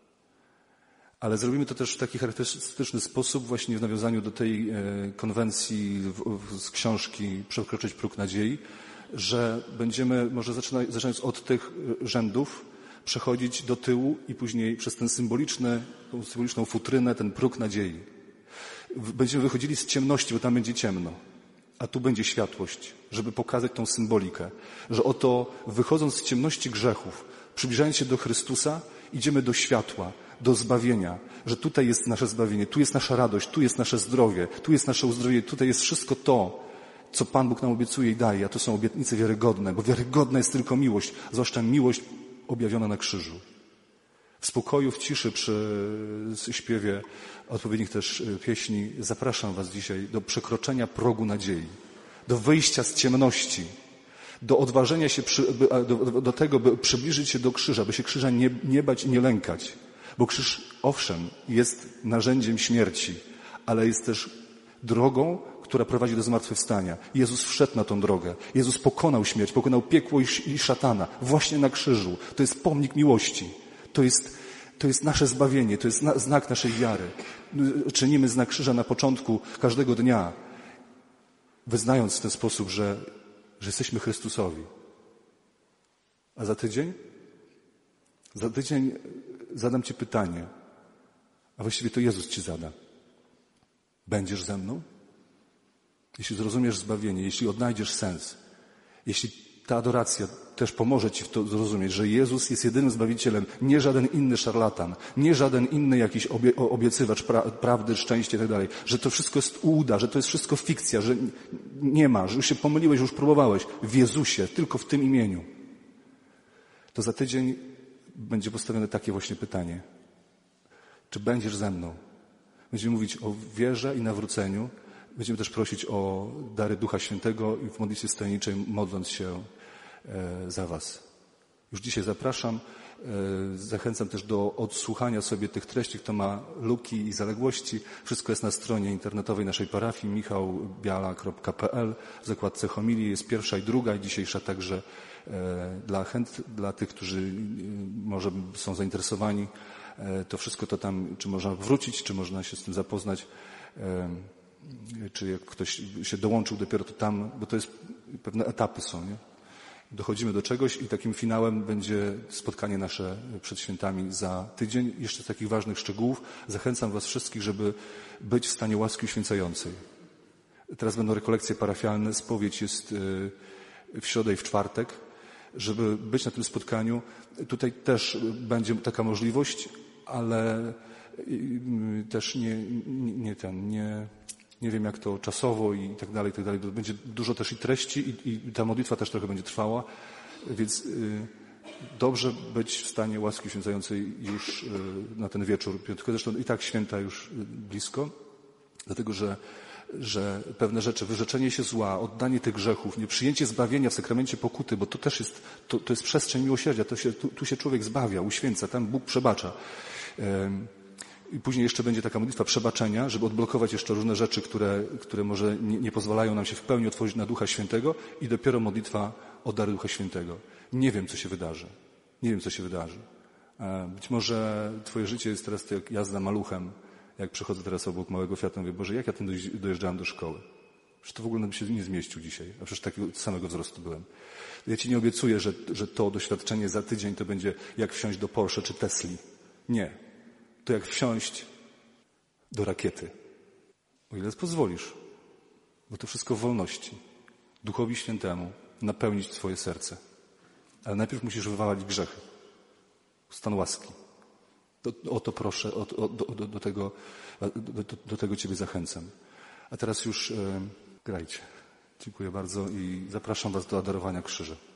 Ale zrobimy to też w taki charakterystyczny sposób, właśnie w nawiązaniu do tej konwencji z książki Przekroczyć próg nadziei, że będziemy, może zaczynając od tych rzędów, przechodzić do tyłu i później przez ten symboliczny, tą symboliczną futrynę, ten próg nadziei. Będziemy wychodzili z ciemności, bo tam będzie ciemno, a tu będzie światłość, żeby pokazać tą symbolikę, że oto wychodząc z ciemności grzechów, przybliżając się do Chrystusa, idziemy do światła, do zbawienia, że tutaj jest nasze zbawienie, tu jest nasza radość, tu jest nasze zdrowie, tu jest nasze uzdrowienie, tutaj jest wszystko to, co Pan Bóg nam obiecuje i daje, a to są obietnice wiarygodne, bo wiarygodna jest tylko miłość, zwłaszcza miłość objawiona na krzyżu. W spokoju, w ciszy, przy śpiewie odpowiednich też pieśni zapraszam Was dzisiaj do przekroczenia progu nadziei, do wyjścia z ciemności, do odważenia się, przy, do, do tego, by przybliżyć się do krzyża, by się krzyża nie, nie bać i nie lękać. Bo krzyż, owszem, jest narzędziem śmierci, ale jest też drogą, która prowadzi do zmartwychwstania. Jezus wszedł na tą drogę. Jezus pokonał śmierć, pokonał piekło i, i szatana właśnie na krzyżu. To jest pomnik miłości. To jest, to jest nasze zbawienie, to jest zna, znak naszej wiary. Czynimy znak krzyża na początku każdego dnia, wyznając w ten sposób, że, że jesteśmy Chrystusowi. A za tydzień? Za tydzień zadam Ci pytanie, a właściwie to Jezus Ci zada. Będziesz ze mną? Jeśli zrozumiesz zbawienie, jeśli odnajdziesz sens, jeśli ta adoracja też pomoże Ci w to zrozumieć, że Jezus jest jedynym Zbawicielem, nie żaden inny szarlatan, nie żaden inny jakiś obie, obiecywacz pra, prawdy, szczęścia i tak dalej, że to wszystko jest ułuda, że to jest wszystko fikcja, że nie ma, że już się pomyliłeś, już próbowałeś. W Jezusie, tylko w tym imieniu. To za tydzień będzie postawione takie właśnie pytanie. Czy będziesz ze mną? Będziemy mówić o wierze i nawróceniu. Będziemy też prosić o dary Ducha Świętego i w modlitwie stajniczej modląc się za Was. Już dzisiaj zapraszam. Zachęcam też do odsłuchania sobie tych treści, kto ma luki i zaległości. Wszystko jest na stronie internetowej naszej parafii michał biala kropka p l. W zakładce homilii jest pierwsza i druga i dzisiejsza także dla chęt, dla tych, którzy może są zainteresowani. To wszystko to tam, czy można wrócić, czy można się z tym zapoznać, czy jak ktoś się dołączył dopiero to tam, bo to jest, pewne etapy są, nie? Dochodzimy do czegoś i takim finałem będzie spotkanie nasze przed świętami za tydzień. Jeszcze z takich ważnych szczegółów zachęcam Was wszystkich, żeby być w stanie łaski uświęcającej. Teraz będą rekolekcje parafialne, spowiedź jest w środę i w czwartek. Żeby być na tym spotkaniu, tutaj też będzie taka możliwość, ale też nie, nie, nie ten, nie, nie wiem jak to czasowo i tak dalej, i tak dalej. Będzie dużo też i treści i, i ta modlitwa też trochę będzie trwała, więc y, dobrze być w stanie łaski uświęcającej już y, na ten wieczór piątkowy. Zresztą i tak święta już blisko, dlatego że że pewne rzeczy, wyrzeczenie się zła, oddanie tych grzechów, nieprzyjęcie zbawienia w sakramencie pokuty, bo to też jest, to, to jest przestrzeń miłosierdzia, to się, tu, tu się człowiek zbawia, uświęca, tam Bóg przebacza. I później jeszcze będzie taka modlitwa przebaczenia, żeby odblokować jeszcze różne rzeczy, które, które może nie, nie pozwalają nam się w pełni otworzyć na Ducha Świętego i dopiero modlitwa o dary Ducha Świętego. Nie wiem, co się wydarzy. Nie wiem, co się wydarzy. Być może Twoje życie jest teraz jak jazda maluchem. Jak przechodzę teraz obok małego Fiata, mówię, Boże, jak ja tym dojeżdżałem do szkoły? Przecież to w ogóle bym się nie zmieścił dzisiaj, a przecież takiego samego wzrostu byłem. Ja Ci nie obiecuję, że, że to doświadczenie za tydzień to będzie jak wsiąść do Porsche czy Tesli. Nie. To jak wsiąść do rakiety. O ile pozwolisz. Bo to wszystko w wolności. Duchowi Świętemu napełnić Twoje serce. Ale najpierw musisz wywalać grzechy. Stan łaski. Do, o to proszę, o, o, do, do, tego, do, do, do tego Ciebie zachęcam. A teraz już e, grajcie. Dziękuję bardzo i zapraszam Was do adorowania krzyża.